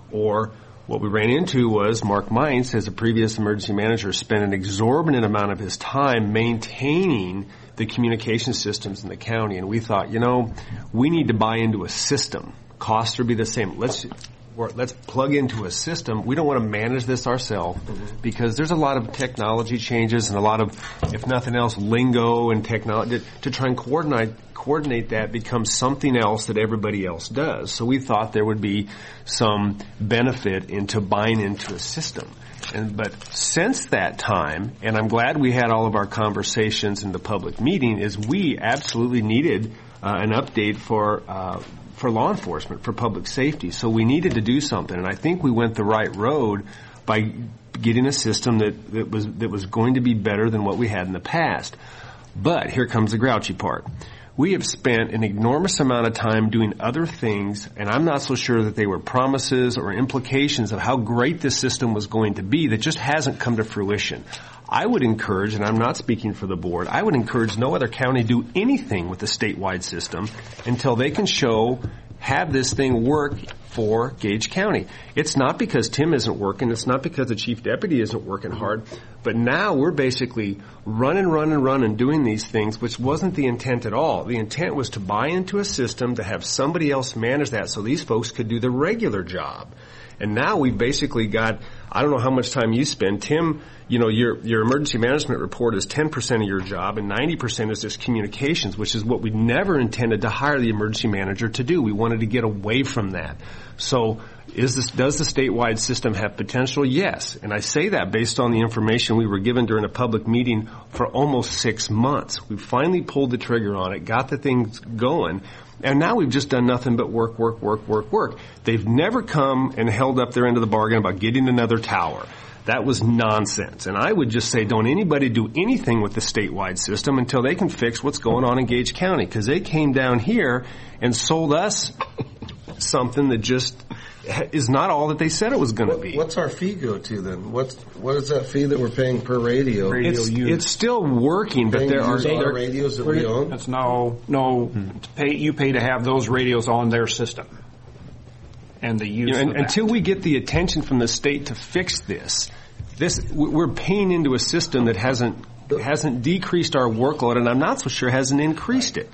or what we ran into was Mark Mines, as a previous emergency manager, spent an exorbitant amount of his time maintaining the communication systems in the county. And we thought, we need to buy into a system. Costs would be the same. Let's plug into a system. We don't want to manage this ourselves because there's a lot of technology changes and a lot of, if nothing else, lingo and technology. To try and coordinate that becomes something else that everybody else does. So we thought there would be some benefit into buying into a system. But since that time, and I'm glad we had all of our conversations in the public meeting, is we absolutely needed an update for law enforcement, for public safety. So we needed to do something, and I think we went the right road by getting a system that was going to be better than what we had in the past. But here comes the grouchy part. We have spent an enormous amount of time doing other things, and I'm not so sure that they were promises or implications of how great this system was going to be that just hasn't come to fruition. I would encourage, and I'm not speaking for the board, I would encourage no other county to do anything with the statewide system until they can have this thing work for Gage County. It's not because Tim isn't working. It's not because the chief deputy isn't working hard. But now we're basically running, doing these things, which wasn't the intent at all. The intent was to buy into a system, to have somebody else manage that so these folks could do the regular job. And now we've basically got, I don't know how much time you spend. Tim, your emergency management report is 10% of your job, and 90% is just communications, which is what we never intended to hire the emergency manager to do. We wanted to get away from that. So does the statewide system have potential? Yes. And I say that based on the information we were given during a public meeting for almost 6 months. We finally pulled the trigger on it, got the things going, and now we've just done nothing but work. They've never come and held up their end of the bargain about getting another tower. That was nonsense. And I would just say, don't anybody do anything with the statewide system until they can fix what's going on in Gage County, because they came down here and sold us something that just is not all that they said it was going to be. What's our fee go to then? What is that fee that we're paying per radio? It's still working, but there are radios that we own. That's you pay to have those radios on their system. And the use of that. Until we get the attention from the state to fix this, we're paying into a system that hasn't decreased our workload, and I'm not so sure hasn't increased it.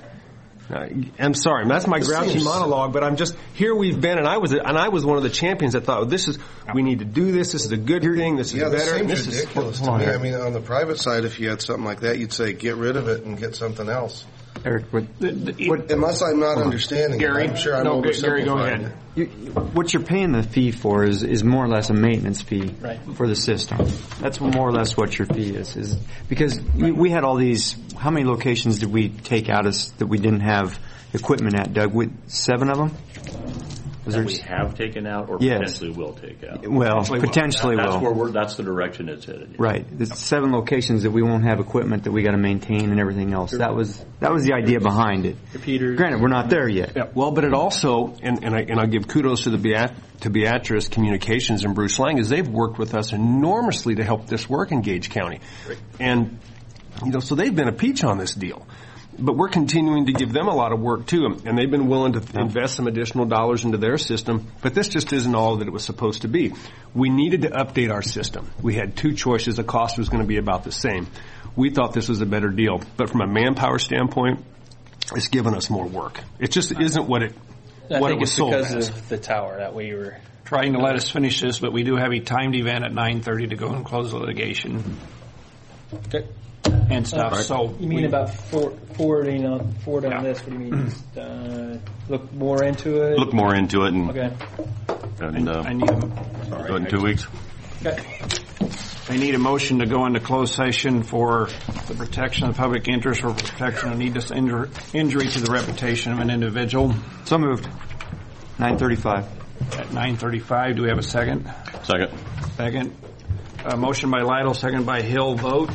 I'm sorry, that's my grouchy monologue, but I'm just, here we've been, and I was one of the champions that thought, we need to do this is a good thing, this is better. Yeah, that seems ridiculous to me. I mean, on the private side, if you had something like that, you'd say, get rid of it and get something else. Eric, unless I'm not understanding Gary, it, I'm sure I'm Gary, go ahead. What you're paying the fee for is more or less a maintenance fee for the system. That's more or less what your fee is because we had all these. How many locations did we take out that we didn't have equipment at, Doug? 7 of them. That we have taken out, or potentially will take out. Well, potentially will. That's the direction it's headed. Right. There's 7 locations that we won't have equipment that we got to maintain and everything else. That was the idea behind it. Granted, we're not there yet. Yeah. Well, but it also, and I'll give kudos to Beatrice Communications and Bruce Lang, is they've worked with us enormously to help this work in Gage County, and so they've been a peach on this deal. But we're continuing to give them a lot of work, too, and they've been willing to invest some additional dollars into their system, but this just isn't all that it was supposed to be. We needed to update our system. We had 2 choices. The cost was going to be about the same. We thought this was a better deal, but from a manpower standpoint, it's given us more work. It just isn't what it was sold as. Because of the tower that we were trying to let us finish this, but we do have a timed event at 9:30 to go and close the litigation. Okay. And stuff. Right. So you mean about forwarding on this? What do you mean? Just, look more into it. Look more into it, and okay. And I need do it in 2 weeks. Okay. I need a motion to go into closed session for the protection of the public interest or protection of needless injury to the reputation of an individual. So moved. 9:35. At 9:35, do we have a second? Second. Second. Motion by Lytle, second by Hill. Vote.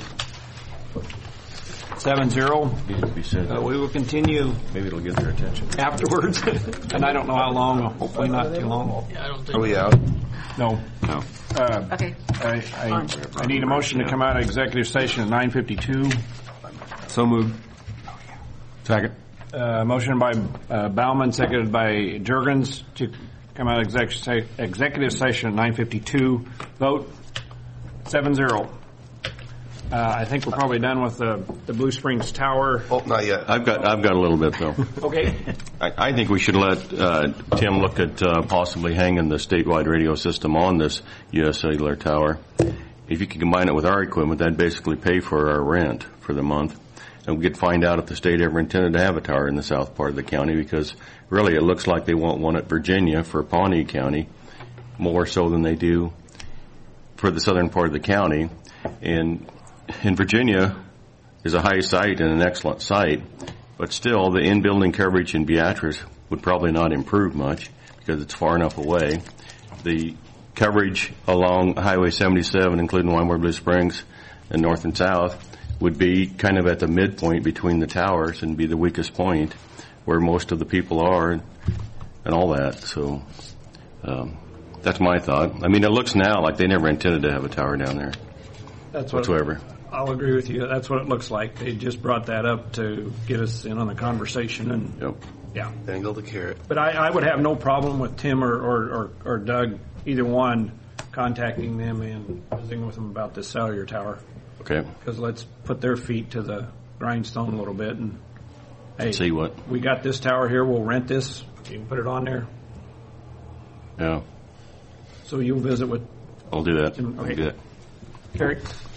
7-0. We will continue. Maybe it'll get their attention afterwards, and I don't know how long. Hopefully not too long. Yeah, I don't think. Are we out? No. Okay. I need a motion to come out of executive session at 9:52. So moved. Second. Motion by Bauman, seconded by Juergens to come out of executive session at 9:52. Vote 7-0. I think we're probably done with the Blue Springs Tower. Oh, not yet. I've got a little bit though. Okay. I think we should let Tim look at possibly hanging the statewide radio system on this U.S. Cellular Tower. If you can combine it with our equipment, that'd basically pay for our rent for the month. And we could find out if the state ever intended to have a tower in the south part of the county, because really it looks like they want one at Virginia for Pawnee County, more so than they do for the southern part of the county. And in Virginia is a high site and an excellent site, but still the in-building coverage in Beatrice would probably not improve much because it's far enough away. The coverage along Highway 77, including Weinberg Blue Springs and north and south, would be kind of at the midpoint between the towers and be the weakest point where most of the people are and all that. So that's my thought. I mean, it looks now like they never intended to have a tower down there whatsoever. I'll agree with you. That's what it looks like. They just brought that up to get us in on the conversation, and yeah, dangle the carrot. But I would have no problem with Tim or Doug, either one, contacting them and visiting with them about this cellular tower. Okay. Because let's put their feet to the grindstone a little bit, and hey, see what we got. This tower here. We'll rent this. You can put it on there. Yeah. So you'll visit with. I'll do that. Okay. I'll do that. Eric.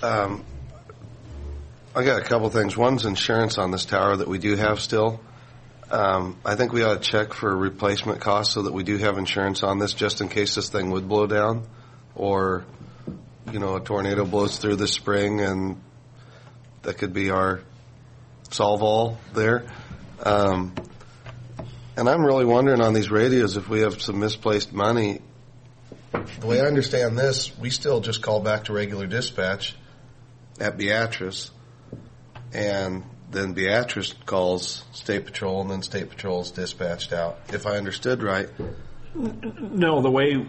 I got a couple things. One's insurance on this tower that we do have still. I think we ought to check for replacement costs so that we do have insurance on this just in case this thing would blow down, or a tornado blows through this spring, and that could be our solve all there. And I'm really wondering on these radios if we have some misplaced money. The way I understand this, we still just call back to regular dispatch at Beatrice, and then Beatrice calls State Patrol, and then State Patrol is dispatched out, if I understood right. No, the way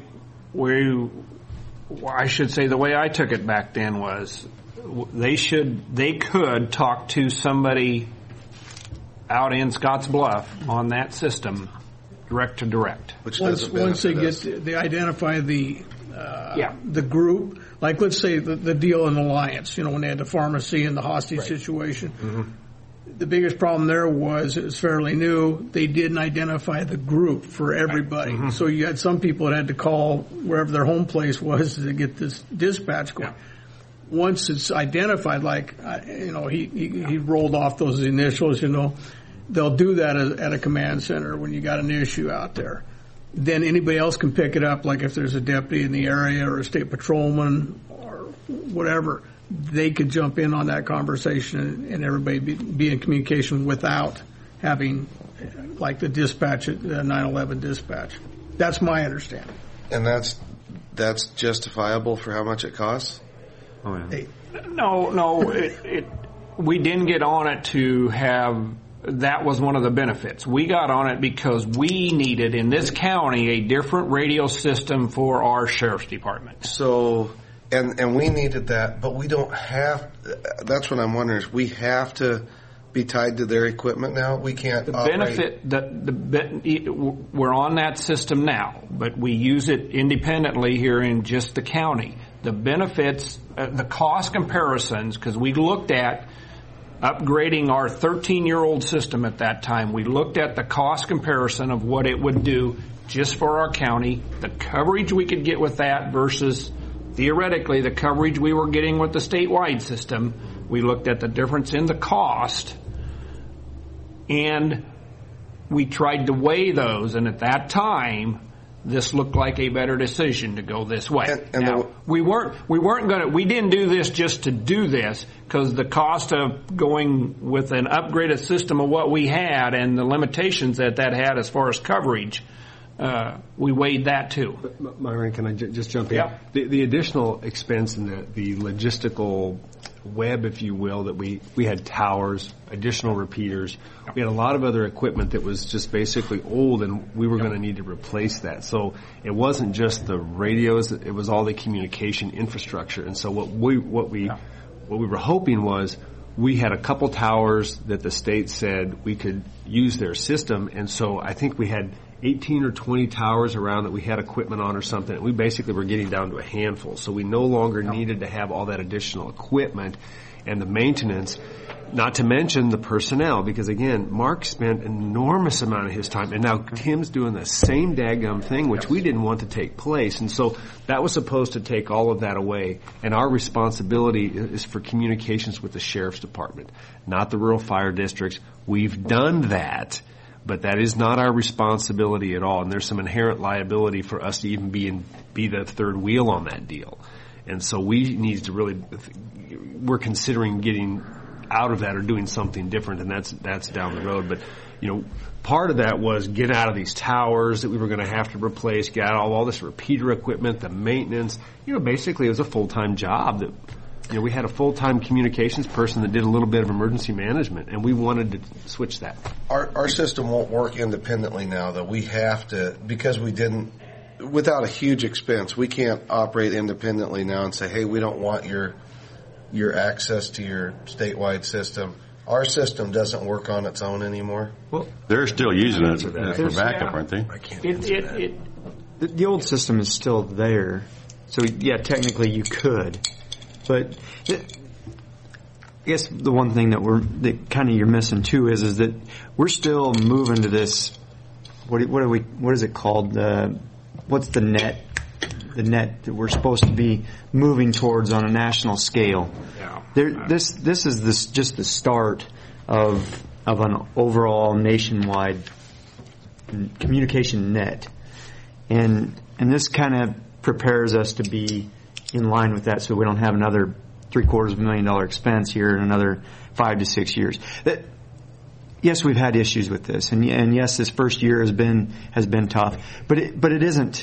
I should say the way I took it back then was they could talk to somebody out in Scotts Bluff on that system, direct to direct. Which once they identify the the group. Like, let's say the deal in Alliance, when they had the pharmacy and the hostage situation. Mm-hmm. The biggest problem there was, it was fairly new, they didn't identify the group for everybody. Mm-hmm. So you had some people that had to call wherever their home place was to get this dispatch going. Yeah. Once it's identified, he rolled off those initials, they'll do that at a command center when you got an issue out there. Then anybody else can pick it up, like if there's a deputy in the area or a state patrolman or whatever. They could jump in on that conversation and everybody be in communication without having, like, the dispatch, the 911 dispatch. That's my understanding. And that's justifiable for how much it costs? Oh, yeah. No, we didn't get on it to have. That was one of the benefits. We got on it because we needed in this county a different radio system for our sheriff's department. So. And we needed that, but we don't have. That's what I'm wondering. Is we have to be tied to their equipment now? We can't. We're on that system now, but we use it independently here in just the county. The benefits, the cost comparisons, because we looked at upgrading our 13-year-old system at that time. We looked at the cost comparison of what it would do just for our county, the coverage we could get with that versus. Theoretically, the coverage we were getting with the statewide system, we looked at the difference in the cost, and we tried to weigh those. And at that time, this looked like a better decision to go this way. We didn't do this just to do this, because the cost of going with an upgraded system of what we had and the limitations that had as far as coverage. We weighed that too. Myron, can I just jump in? Yeah. The additional expense and the logistical web, if you will, that we had towers, additional repeaters. We had a lot of other equipment that was just basically old, and we were going to need to replace that. So it wasn't just the radios; it was all the communication infrastructure. And so what we were hoping was. We had a couple towers that the state said we could use their system, and so I think we had 18 or 20 towers around that we had equipment on or something. And we basically were getting down to a handful, so we no longer needed to have all that additional equipment and the maintenance, not to mention the personnel, because again, Mark spent an enormous amount of his time, and now Tim's doing the same daggum thing, which we didn't want to take place. And so that was supposed to take all of that away, and our responsibility is for communications with the sheriff's department, not the rural fire districts. We've done that, but that is not our responsibility at all, and there's some inherent liability for us to even be the third wheel on that deal. And so we need to we're considering getting out of that or doing something different, and that's down the road. But part of that was get out of these towers that we were going to have to replace, get out of all this repeater equipment, the maintenance. Basically it was a full-time job that we had a full-time communications person that did a little bit of emergency management, and we wanted to switch that. Our system won't work independently now, though. We have to, because we didn't, without a huge expense, we can't operate independently now and say, hey, we don't want your access to your statewide system. Our system doesn't work on its own anymore. Well, they're still using it for backup, aren't they? I can't answer that. The old system is still there, so yeah, technically you could, but I guess the one thing that kind of you're missing too is that we're still moving to this. What is it called? What's the net? The net that we're supposed to be moving towards on a national scale. Yeah. This is just the start of an overall nationwide communication net, and this kind of prepares us to be in line with that, so we don't have another $750,000 expense here in another 5 to 6 years. Yes, we've had issues with this, and yes, this first year has been tough, but it isn't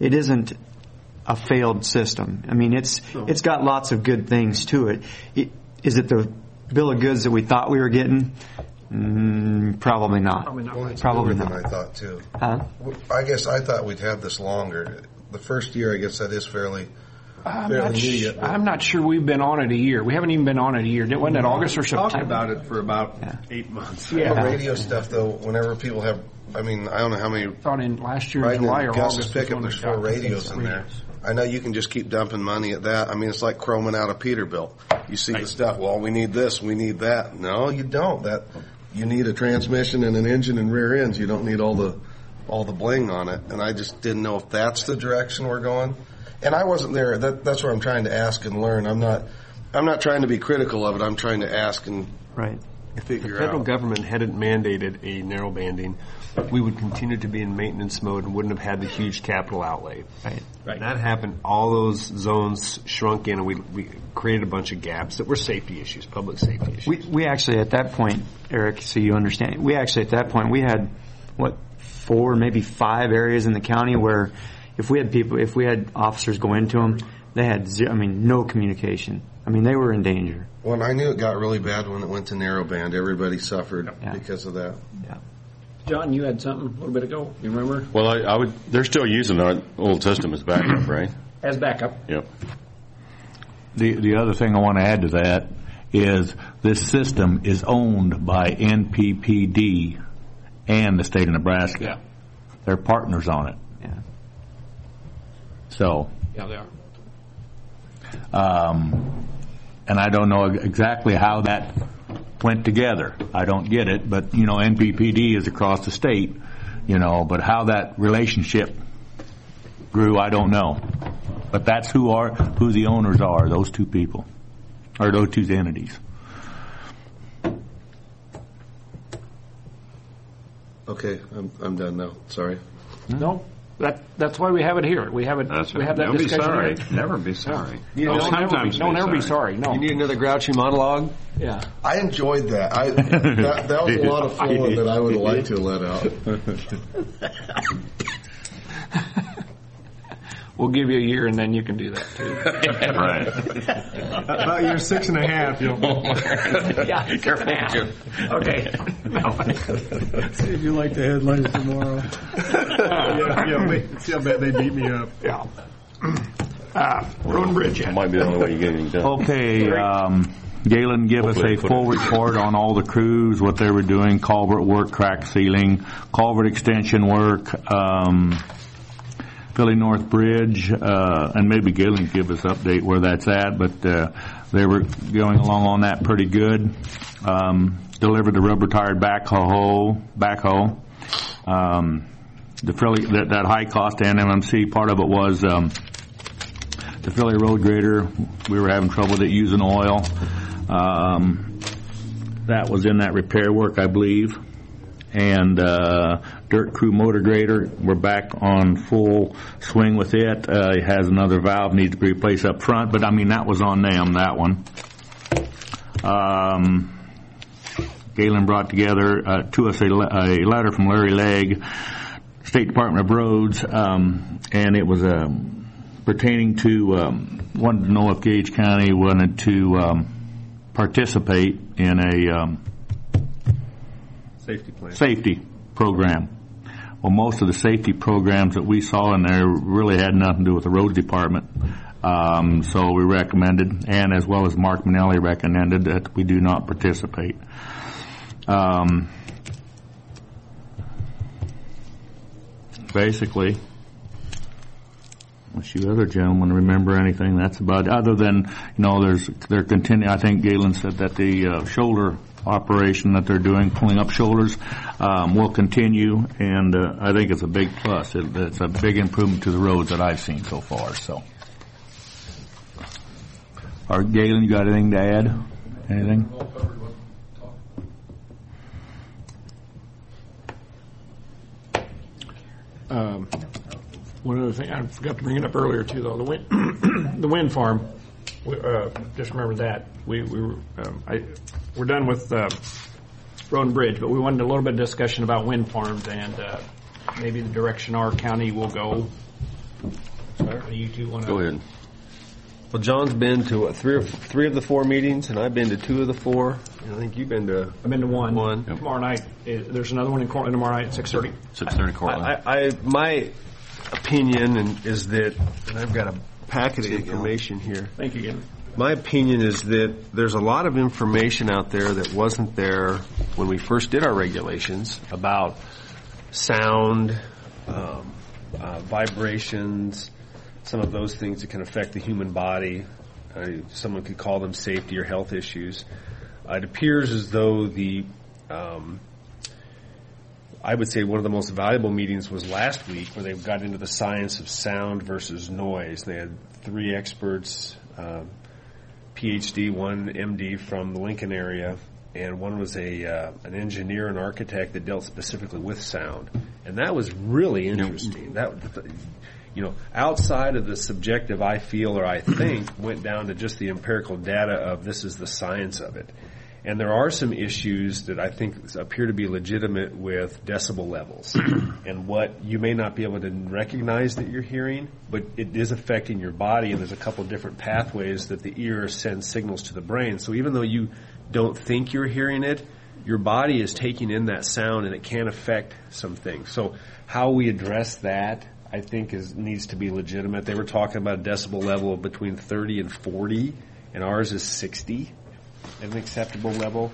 a failed system. I mean, it's got lots of good things to it. Is it the bill of goods that we thought we were getting? Probably not. Well, it's probably newer not. than I thought too. Huh? I guess I thought we'd have this longer. The first year, I guess that is fairly new yet. I'm not sure we've been on it a year. We haven't even been on it a year. Wasn't it August or September? Talked about it for about 8 months. Yeah. The radio stuff, though, whenever people have, I don't know how many. I thought in last year in July or August. Pickup, there's 4 radios in there. I know you can just keep dumping money at that. I mean, it's like chroming out a Peterbilt. You see the stuff, well, we need this, we need that. No, you don't. You need a transmission and an engine and rear ends. You don't need all the bling on it. And I just didn't know if that's the direction we're going. And I wasn't there. That's what I'm trying to ask and learn. I'm not trying to be critical of it. I'm trying to ask and If the federal government hadn't mandated a narrow banding, we would continue to be in maintenance mode and wouldn't have had the huge capital outlay. Right. When that happened, all those zones shrunk in, and we created a bunch of gaps that were safety issues, public safety issues. We actually, at that point, Eric, so you understand, we had, 4, maybe 5 areas in the county where if we had officers go into them, they had no communication. I mean, they were in danger. Well, and I knew it got really bad when it went to narrowband. Everybody suffered because of that. Yeah. John, you had something a little bit ago. You remember? Well, they're still using our old system as backup, right? As backup. Yep. The other thing I want to add to that is this system is owned by NPPD and the state of Nebraska. Yeah. They're partners on it. Yeah. So. Yeah, they are. And I don't know exactly how that went together. I don't get it, but NPPD is across the state, but how that relationship grew, I don't know. But that's who the owners are, those two people, or those two entities. Okay, I'm done now. Sorry. No. That's why we have it here. We have it. We have that discussion. Sorry. Never be sorry. Never be sorry. No. You need another grouchy monologue? Yeah. I enjoyed that. That was a lot of fun that I would have liked to let out. We'll give you a year, and then you can do that too. Right. About year 6.5, you'll. Yeah. Careful. Okay. See if you like the headlines tomorrow. See how bad they beat me up. Yeah. Road and Bridge. That might be the only way you get anything done. Okay. Galen, give us a full report on all the crews, what they were doing, culvert work, crack sealing, culvert extension work, Philly North Bridge, and maybe Galen can give us an update where that's at, but they were going along on that pretty good. Delivered the rubber-tired backhoe. The Philly, that high-cost NMMC, part of it was the Philly road grader. We were having trouble with it using oil. That was in that repair work, I believe. And dirt crew motor grader, we're back on full swing with it. It has another valve needs to be replaced up front, but that was on them, that one. Galen brought together to us a letter from Larry Legg, State Department of Roads, and it was pertaining to wanted to know if Gage County wanted to participate in a safety program. Well, most of the safety programs that we saw in there really had nothing to do with the roads department. So we recommended, and as well as Mark Manelli recommended, that we do not participate. Basically, unless you other gentlemen remember anything, that's about it. Other than, they're continuing. I think Galen said that the shoulder operation that they're doing, pulling up shoulders, will continue, and I think it's a big plus. It's a big improvement to the roads that I've seen so far. So, Galen, you got anything to add? Anything? One other thing, I forgot to bring it up earlier too, though. The wind farm. Just remember that we're done with Road and Bridge, but we wanted a little bit of discussion about wind farms and maybe the direction our county will go. You two want to go ahead? Well, John's been to three of the 4 meetings, and I've been to 2 of the 4. And I think you've been to. I've been to one. Yep. Tomorrow night, there's another one in Cortland tomorrow night at 6:30. 6:30 Cortland. My opinion is that, and I've got a packet of information here. Thank you again. My opinion is that there's a lot of information out there that wasn't there when we first did our regulations about sound, vibrations, some of those things that can affect the human body. Someone could call them safety or health issues. It appears as though I would say one of the most valuable meetings was last week, where they got into the science of sound versus noise. They had 3 experts, PhD, 1 MD from the Lincoln area, and one was an engineer and architect that dealt specifically with sound. And that was really interesting. That, outside of the subjective I feel or I think, went down to just the empirical data of this is the science of it. And there are some issues that I think appear to be legitimate with decibel levels and what you may not be able to recognize that you're hearing, but it is affecting your body, and there's a couple of different pathways that the ear sends signals to the brain. So even though you don't think you're hearing it, your body is taking in that sound, and it can affect some things. So how we address that, I think, needs to be legitimate. They were talking about a decibel level of between 30 and 40, and ours is 60. At an acceptable level.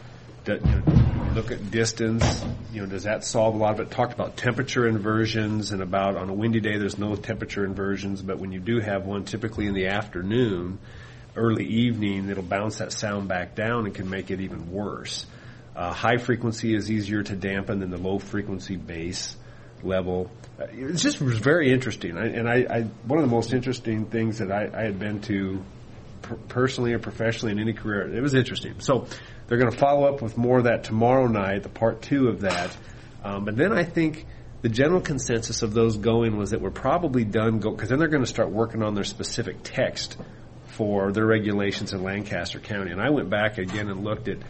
Look at distance. Does that solve a lot of it? Talked about temperature inversions and about on a windy day there's no temperature inversions, but when you do have one, typically in the afternoon, early evening, it'll bounce that sound back down and can make it even worse. High frequency is easier to dampen than the low frequency bass level. It's just very interesting. One of the most interesting things that I had been to personally or professionally in any career. It was interesting. So they're going to follow up with more of that tomorrow night, the part 2 of that. But then I think the general consensus of those going was that we're probably done, because then they're going to start working on their specific text for their regulations in Lancaster County. And I went back again and looked at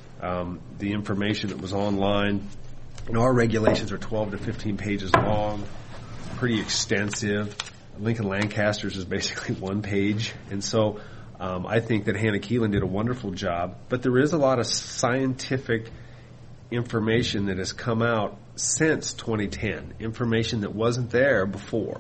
the information that was online. Our regulations are 12 to 15 pages long, pretty extensive. Lincoln Lancaster's is basically 1 page. And so I think that Hannah Keelan did a wonderful job, but there is a lot of scientific information that has come out since 2010, information that wasn't there before.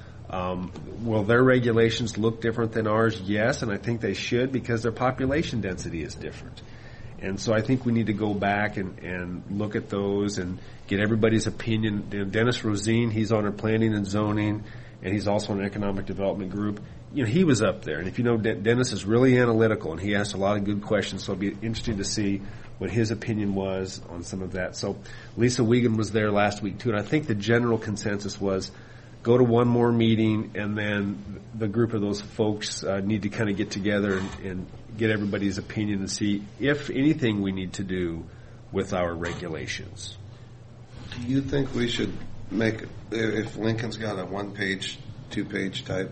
Will their regulations look different than ours? Yes, and I think they should, because their population density is different. And so I think we need to go back and look at those and get everybody's opinion. Dennis Rosine, he's on our planning and zoning, and he's also on an economic development group. He was up there. And if you know, Dennis is really analytical, and he asked a lot of good questions, so it'll be interesting to see what his opinion was on some of that. So Lisa Wiegand was there last week, too, and I think the general consensus was go to one more meeting, and then the group of those folks need to kind of get together and get everybody's opinion and see if anything we need to do with our regulations. Do you think we should make, if Lincoln's got a 1-page, 2-page type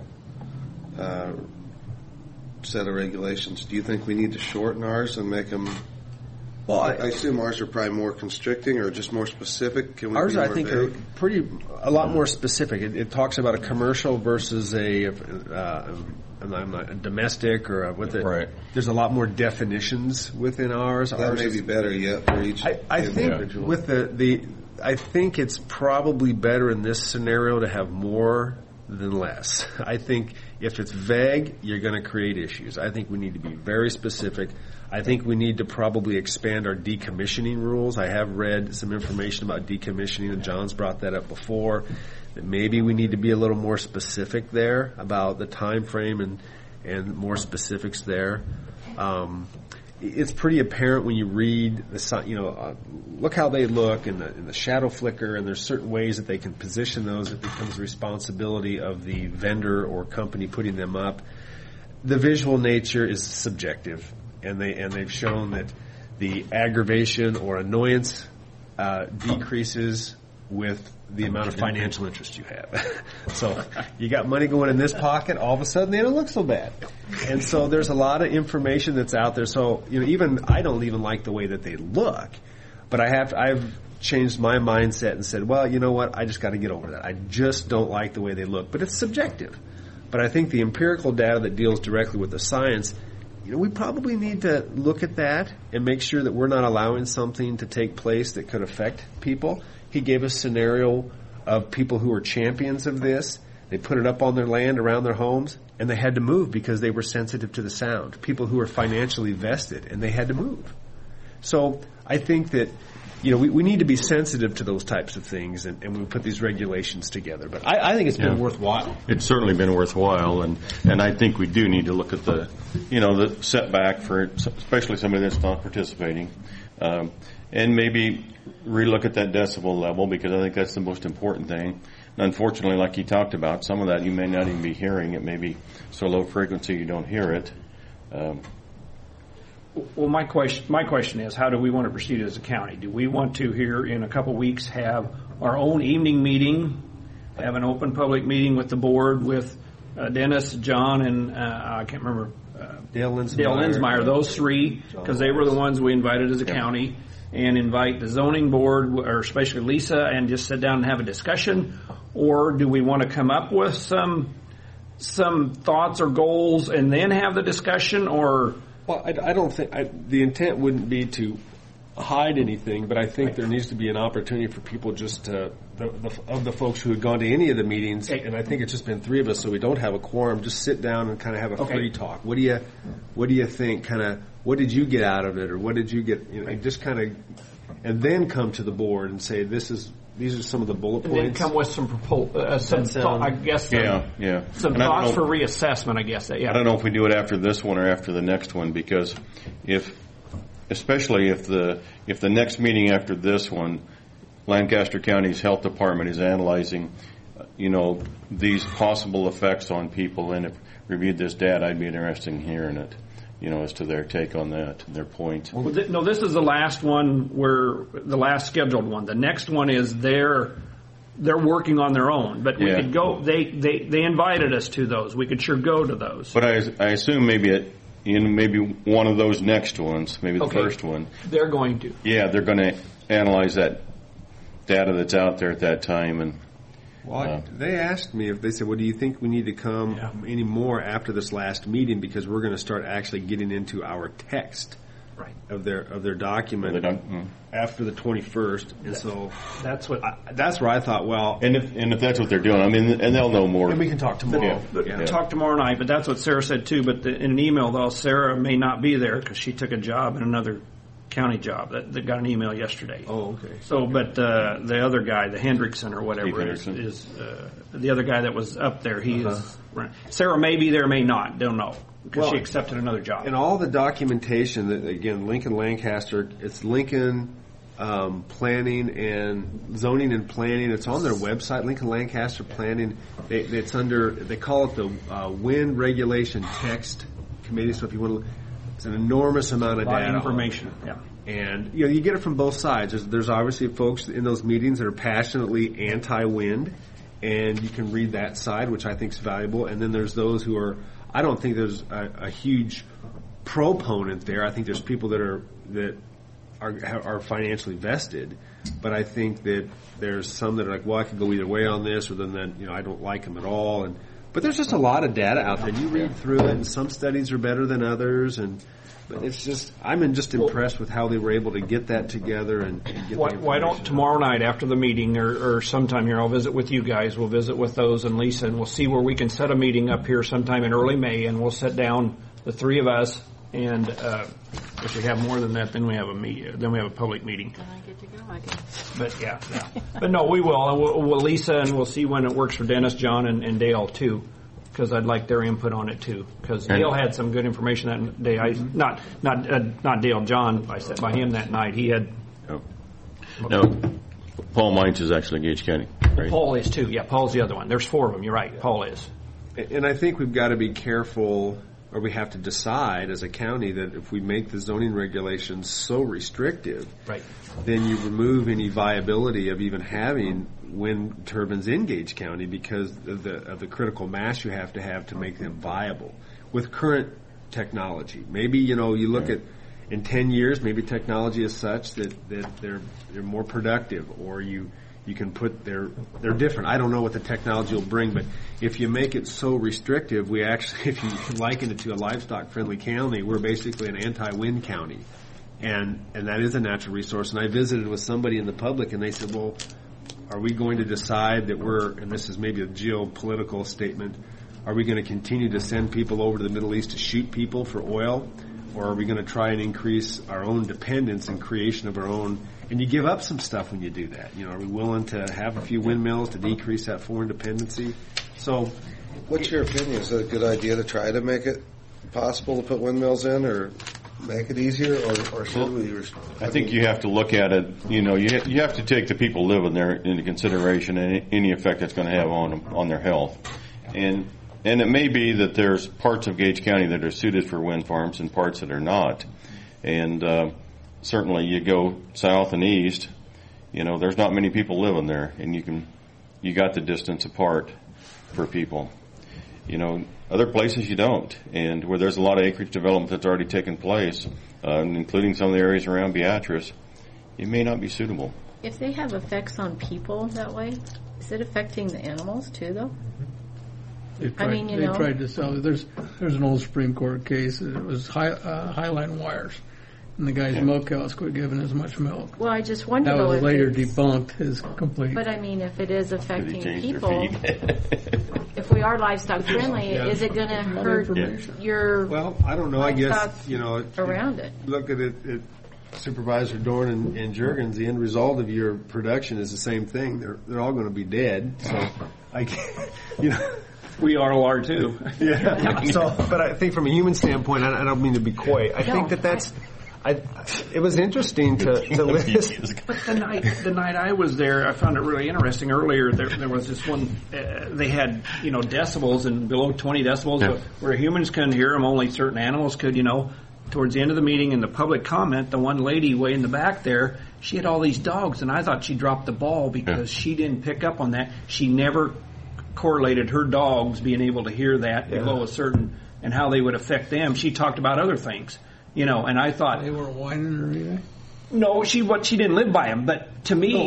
set of regulations, do you think we need to shorten ours and make them? Well, I assume ours are probably more constricting or just more specific. Can we ours, be more I think, vague? are a lot more specific. It talks about a commercial versus a domestic or right. There's a lot more definitions within ours. That ours may be better yet for each individual. With I think it's probably better in this scenario to have more than less. I think if it's vague, you're going to create issues. I think we need to be very specific. I think we need to probably expand our decommissioning rules. I have read some information about decommissioning, and John's brought that up before, that maybe we need to be a little more specific there about the time frame and more specifics there. It's pretty apparent when you read look how they look in the shadow flicker, and there's certain ways that they can position those. It becomes the responsibility of the vendor or company putting them up. The visual nature is subjective, and they've shown that the aggravation or annoyance decreases with the amount of financial interest you have. So you got money going in this pocket, all of a sudden they don't look so bad. And so there's a lot of information that's out there. So even I don't even like the way that they look, but I've changed my mindset and said, well, you know what, I just got to get over that. I just don't like the way they look. But it's subjective. But I think the empirical data that deals directly with the science, we probably need to look at that and make sure that we're not allowing something to take place that could affect people. He gave a scenario of people who are champions of this. They put it up on their land around their homes, and they had to move because they were sensitive to the sound. People who are financially vested, and they had to move. So I think that we need to be sensitive to those types of things, and we put these regulations together. But I think it's been worthwhile. It's certainly been worthwhile, and I think we do need to look at the setback for especially somebody that's not participating, and maybe relook at that decibel level, because I think that's the most important thing. And unfortunately, like you talked about, some of that you may not even be hearing. It may be so low frequency you don't hear it. Well, my question is, how do we want to proceed as a county? Do we want to, here in a couple weeks, have our own evening meeting, have an open public meeting with the board, with Dennis, John, and I can't remember, Dale Linsmeyer, those three, because they were the ones we invited as a county, and invite the zoning board, or especially Lisa, and just sit down and have a discussion? Or do we want to come up with some thoughts or goals and then have the discussion? Or well, I don't think the intent wouldn't be to hide anything, but I think there needs to be an opportunity for people just to of the folks who had gone to any of the meetings, and I think it's just been three of us, so we don't have a quorum. Just sit down and kind of have a free talk. What do you think? Kind of what did you get out of it, or what did you get? Just kind of, and then come to the board and say these are some of the bullet points. And then come with some thought, I guess. Some thoughts for reassessment, I guess. Yeah. I don't know if we do it after this one or after the next one, because especially if the next meeting after this one, Lancaster County's Health Department is analyzing, these possible effects on people, and if reviewed this data, I'd be interested in hearing it, as to their take on that, their point. Well, this is the last one, the last scheduled one. The next one is they're working on their own, but we could go. They invited us to those. We could sure go to those. But I assume maybe maybe one of those next ones, maybe the first one. They're going to. Yeah, they're going to analyze that data that's out there at that time. And they asked me they said, "Well, do you think we need to come any more after this last meeting, because we're going to start actually getting into our text of their document after the 21st?" And so that's where I thought, well, and if that's what they're doing, and they'll know more. And we can talk tomorrow. Talk tomorrow night. But that's what Sarah said too. But in an email, though, Sarah may not be there because she took a job in another county job. That got an email yesterday. Oh, okay. So, but the other guy, the Hendrickson or whatever, is the other guy that was up there. He is. Sarah may be there, may not. Don't know, because she accepted another job. And all the documentation that, again, Lincoln Lancaster, it's Lincoln Planning and Zoning and Planning. It's on their website, Lincoln Lancaster Planning. It's under, they call it the Wind Regulation Text Committee. So if you want to look, it's an enormous amount of data. Information. Yeah. And you get it from both sides. There's obviously folks in those meetings that are passionately anti-wind, and you can read that side, which I think is valuable. And then there's those who are. I don't think there's a huge proponent there. I think there's people that are financially vested, but I think that there's some that are like, well, I could go either way on this, or then I don't like them at all. But there's just a lot of data out there. You read through it, and some studies are better than others, but it's just I'm just impressed with how they were able to get that together and get. Why don't tomorrow night after the meeting or sometime here, I'll visit with you guys. We'll visit with those and Lisa, and we'll see where we can set a meeting up here sometime in early May, and we'll sit down, the three of us, and if we have more than that, then we have a public meeting. Then I get to go, I guess. But but no, we will. And we'll Lisa, and we'll see when it works for Dennis, John, and Dale too, because I'd like their input on it too. Because Dale had some good information that day. Not Dale, John. I sat by him that night. He had. No, Paul Mines is actually Gage County, right? Paul is too. Yeah, Paul's the other one. There's four of them. You're right. Paul is. And I think we've got to be careful, or we have to decide as a county that if we make the zoning regulations so restrictive, then you remove any viability of even having wind turbines in Gage County because of the critical mass you have to make them viable with current technology. Maybe you look at in 10 years, maybe technology is such that they're more productive, or you can put they're different. I don't know what the technology will bring, but if you make it so restrictive, we actually, if you liken it to a livestock-friendly county, we're basically an anti-wind county, and that is a natural resource. And I visited with somebody in the public, and they said, well, are we going to decide that and this is maybe a geopolitical statement, are we going to continue to send people over to the Middle East to shoot people for oil? or are we going to try and increase our own dependence and creation of our own? And you give up some stuff when you do that. Are we willing to have a few windmills to decrease that foreign dependency? So, what's your opinion? Is it a good idea to try to make it possible to put windmills in, or make it easier, or should we? I think you have to look at it. You have to take the people living there into consideration and any effect it's going to have on their health. And it may be that there's parts of Gage County that are suited for wind farms and parts that are not. And certainly, you go south and east. There's not many people living there, and you got the distance apart for people. Other places you don't, and where there's a lot of acreage development that's already taken place, including some of the areas around Beatrice, it may not be suitable. If they have effects on people that way, is it affecting the animals too, though? They tried to sell it. There's an old Supreme Court case. It was Highline wires, and the guy's milk cows quit giving as much milk. Well, I just wonder. That was later debunked, his complaint. But if it is affecting people, if we are livestock friendly, is it going to hurt your? Well, I don't know. I guess around it. Look at it. Supervisor Dorn and Juergens, the end result of your production is the same thing. They're all going to be dead. So I can't, We all are too. Yeah. But I think from a human standpoint, I don't mean to be coy. I think that's. It was interesting to listen. But the night I was there, I found it really interesting. Earlier, there was this one. They had decibels, and below 20 decibels, where humans couldn't hear them. Only certain animals could. Towards the end of the meeting, in the public comment, the one lady way in the back there, she had all these dogs, and I thought she dropped the ball because she didn't pick up on that. She never correlated her dogs being able to hear that below a certain and how they would affect them. She talked about other things, and I thought they weren't whining or anything. No, she didn't live by them. But to me,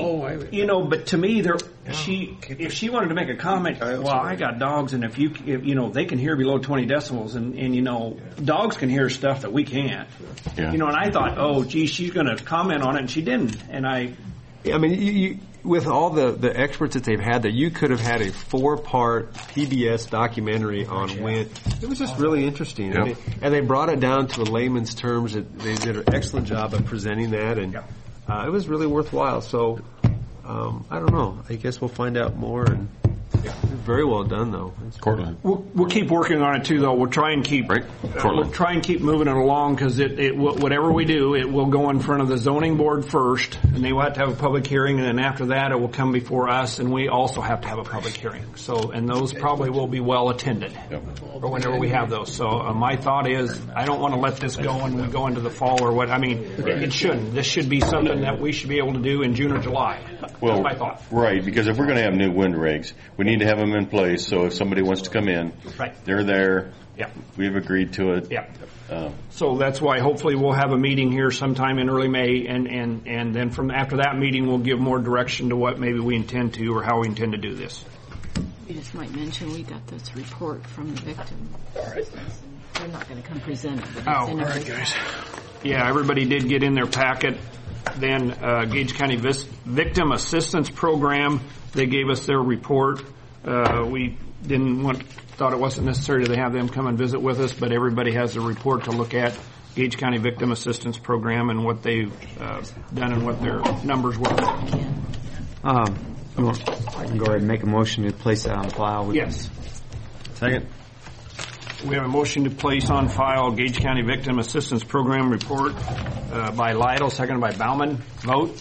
if she wanted to make a comment, well, I got dogs, and if they can hear below 20 decibels, and dogs can hear stuff that we can't. Yeah. And I thought, oh, gee, she's going to comment on it, and she didn't. And you with all the experts that they've had, that you could have had a 4-part PBS documentary on wind. It was just really interesting. Yep. And they brought it down to a layman's terms. They did an excellent job of presenting that, and it was really worthwhile. So, I don't know. I guess we'll find out more. And very well done, though. Cortland. We'll keep working on it too, though. We'll try and keep moving it along, because whatever we do, it will go in front of the zoning board first, and they will have to have a public hearing, and then after that, it will come before us, and we also have to have a public hearing. So, and those probably will be well attended, or whenever we have those. So, my thought is, I don't want to let this go and we go into the fall or what. It shouldn't. This should be something that we should be able to do in June or July. That's my thought. Right, because if we're going to have new wind rigs, we need to have them in place, so if somebody wants to come in, they're there. Yeah. We've agreed to it. Yeah. So that's why hopefully we'll have a meeting here sometime in early May, and then from after that meeting we'll give more direction to what maybe we intend to or how we intend to do this. We just might mention we got this report from the victim. They're not going to come present it. But all right, guys. Yeah, everybody did get in their packet. Then Gage County Victim Assistance Program, they gave us their report. We thought it wasn't necessary to have them come and visit with us, but everybody has a report to look at. Gage County Victim Assistance Program and what they've done and what their numbers were. I can go ahead and make a motion to place that on file. Yes. Second. We have a motion to place on file Gage County Victim Assistance Program report by Lytle, seconded by Bauman. Vote.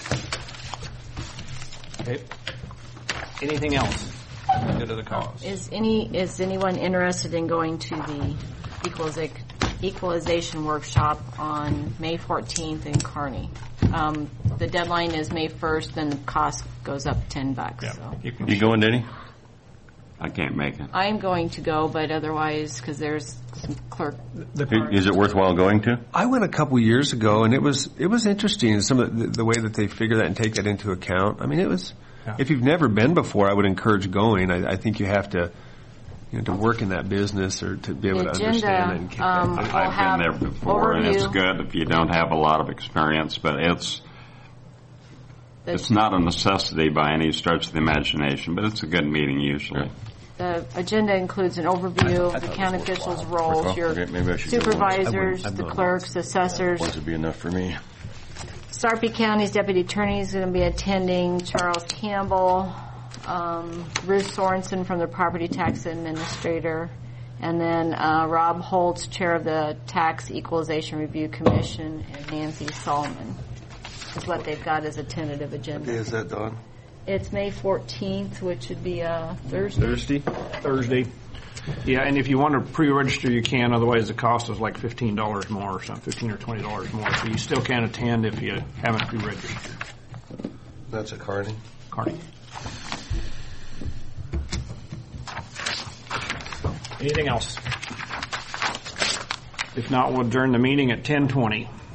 Okay. Anything else? Good to the cause. Is anyone interested in going to the equalization workshop on May 14th in Kearney? The deadline is May 1st, then the cost goes up $10. Yeah. So. You going, Denny? I can't make it. I'm going to go, but otherwise, because there's some clerk. Is it worthwhile going to? I went a couple years ago, and it was interesting. Some of the way that they figure that and take that into account. It was. Yeah. If you've never been before, I would encourage going. I think you have to, to work in that business or to be able to understand it. And keep I've been there before, and it's good if you don't have a lot of experience, but it's not a necessity by any stretch of the imagination, but it's a good meeting usually. The agenda includes an overview of the county officials' roles, your Maybe I should do one. supervisors, the clerks, assessors. Once would be enough for me. Sarpy County's deputy attorney is going to be attending, Charles Campbell, Ruth Sorensen from the property tax administrator, and then Rob Holtz, chair of the Tax Equalization Review Commission, and Nancy Solomon is what they've got as a tentative agenda. What day is that, Don? It's May 14th, which would be Thursday. Thursday. Yeah, and if you want to pre-register, you can. Otherwise, the cost is like $15 more or something, $15 or $20 more. So you still can attend if you haven't pre-registered. That's at Kearney? Kearney. Anything else? If not, we'll adjourn the meeting at 10:20.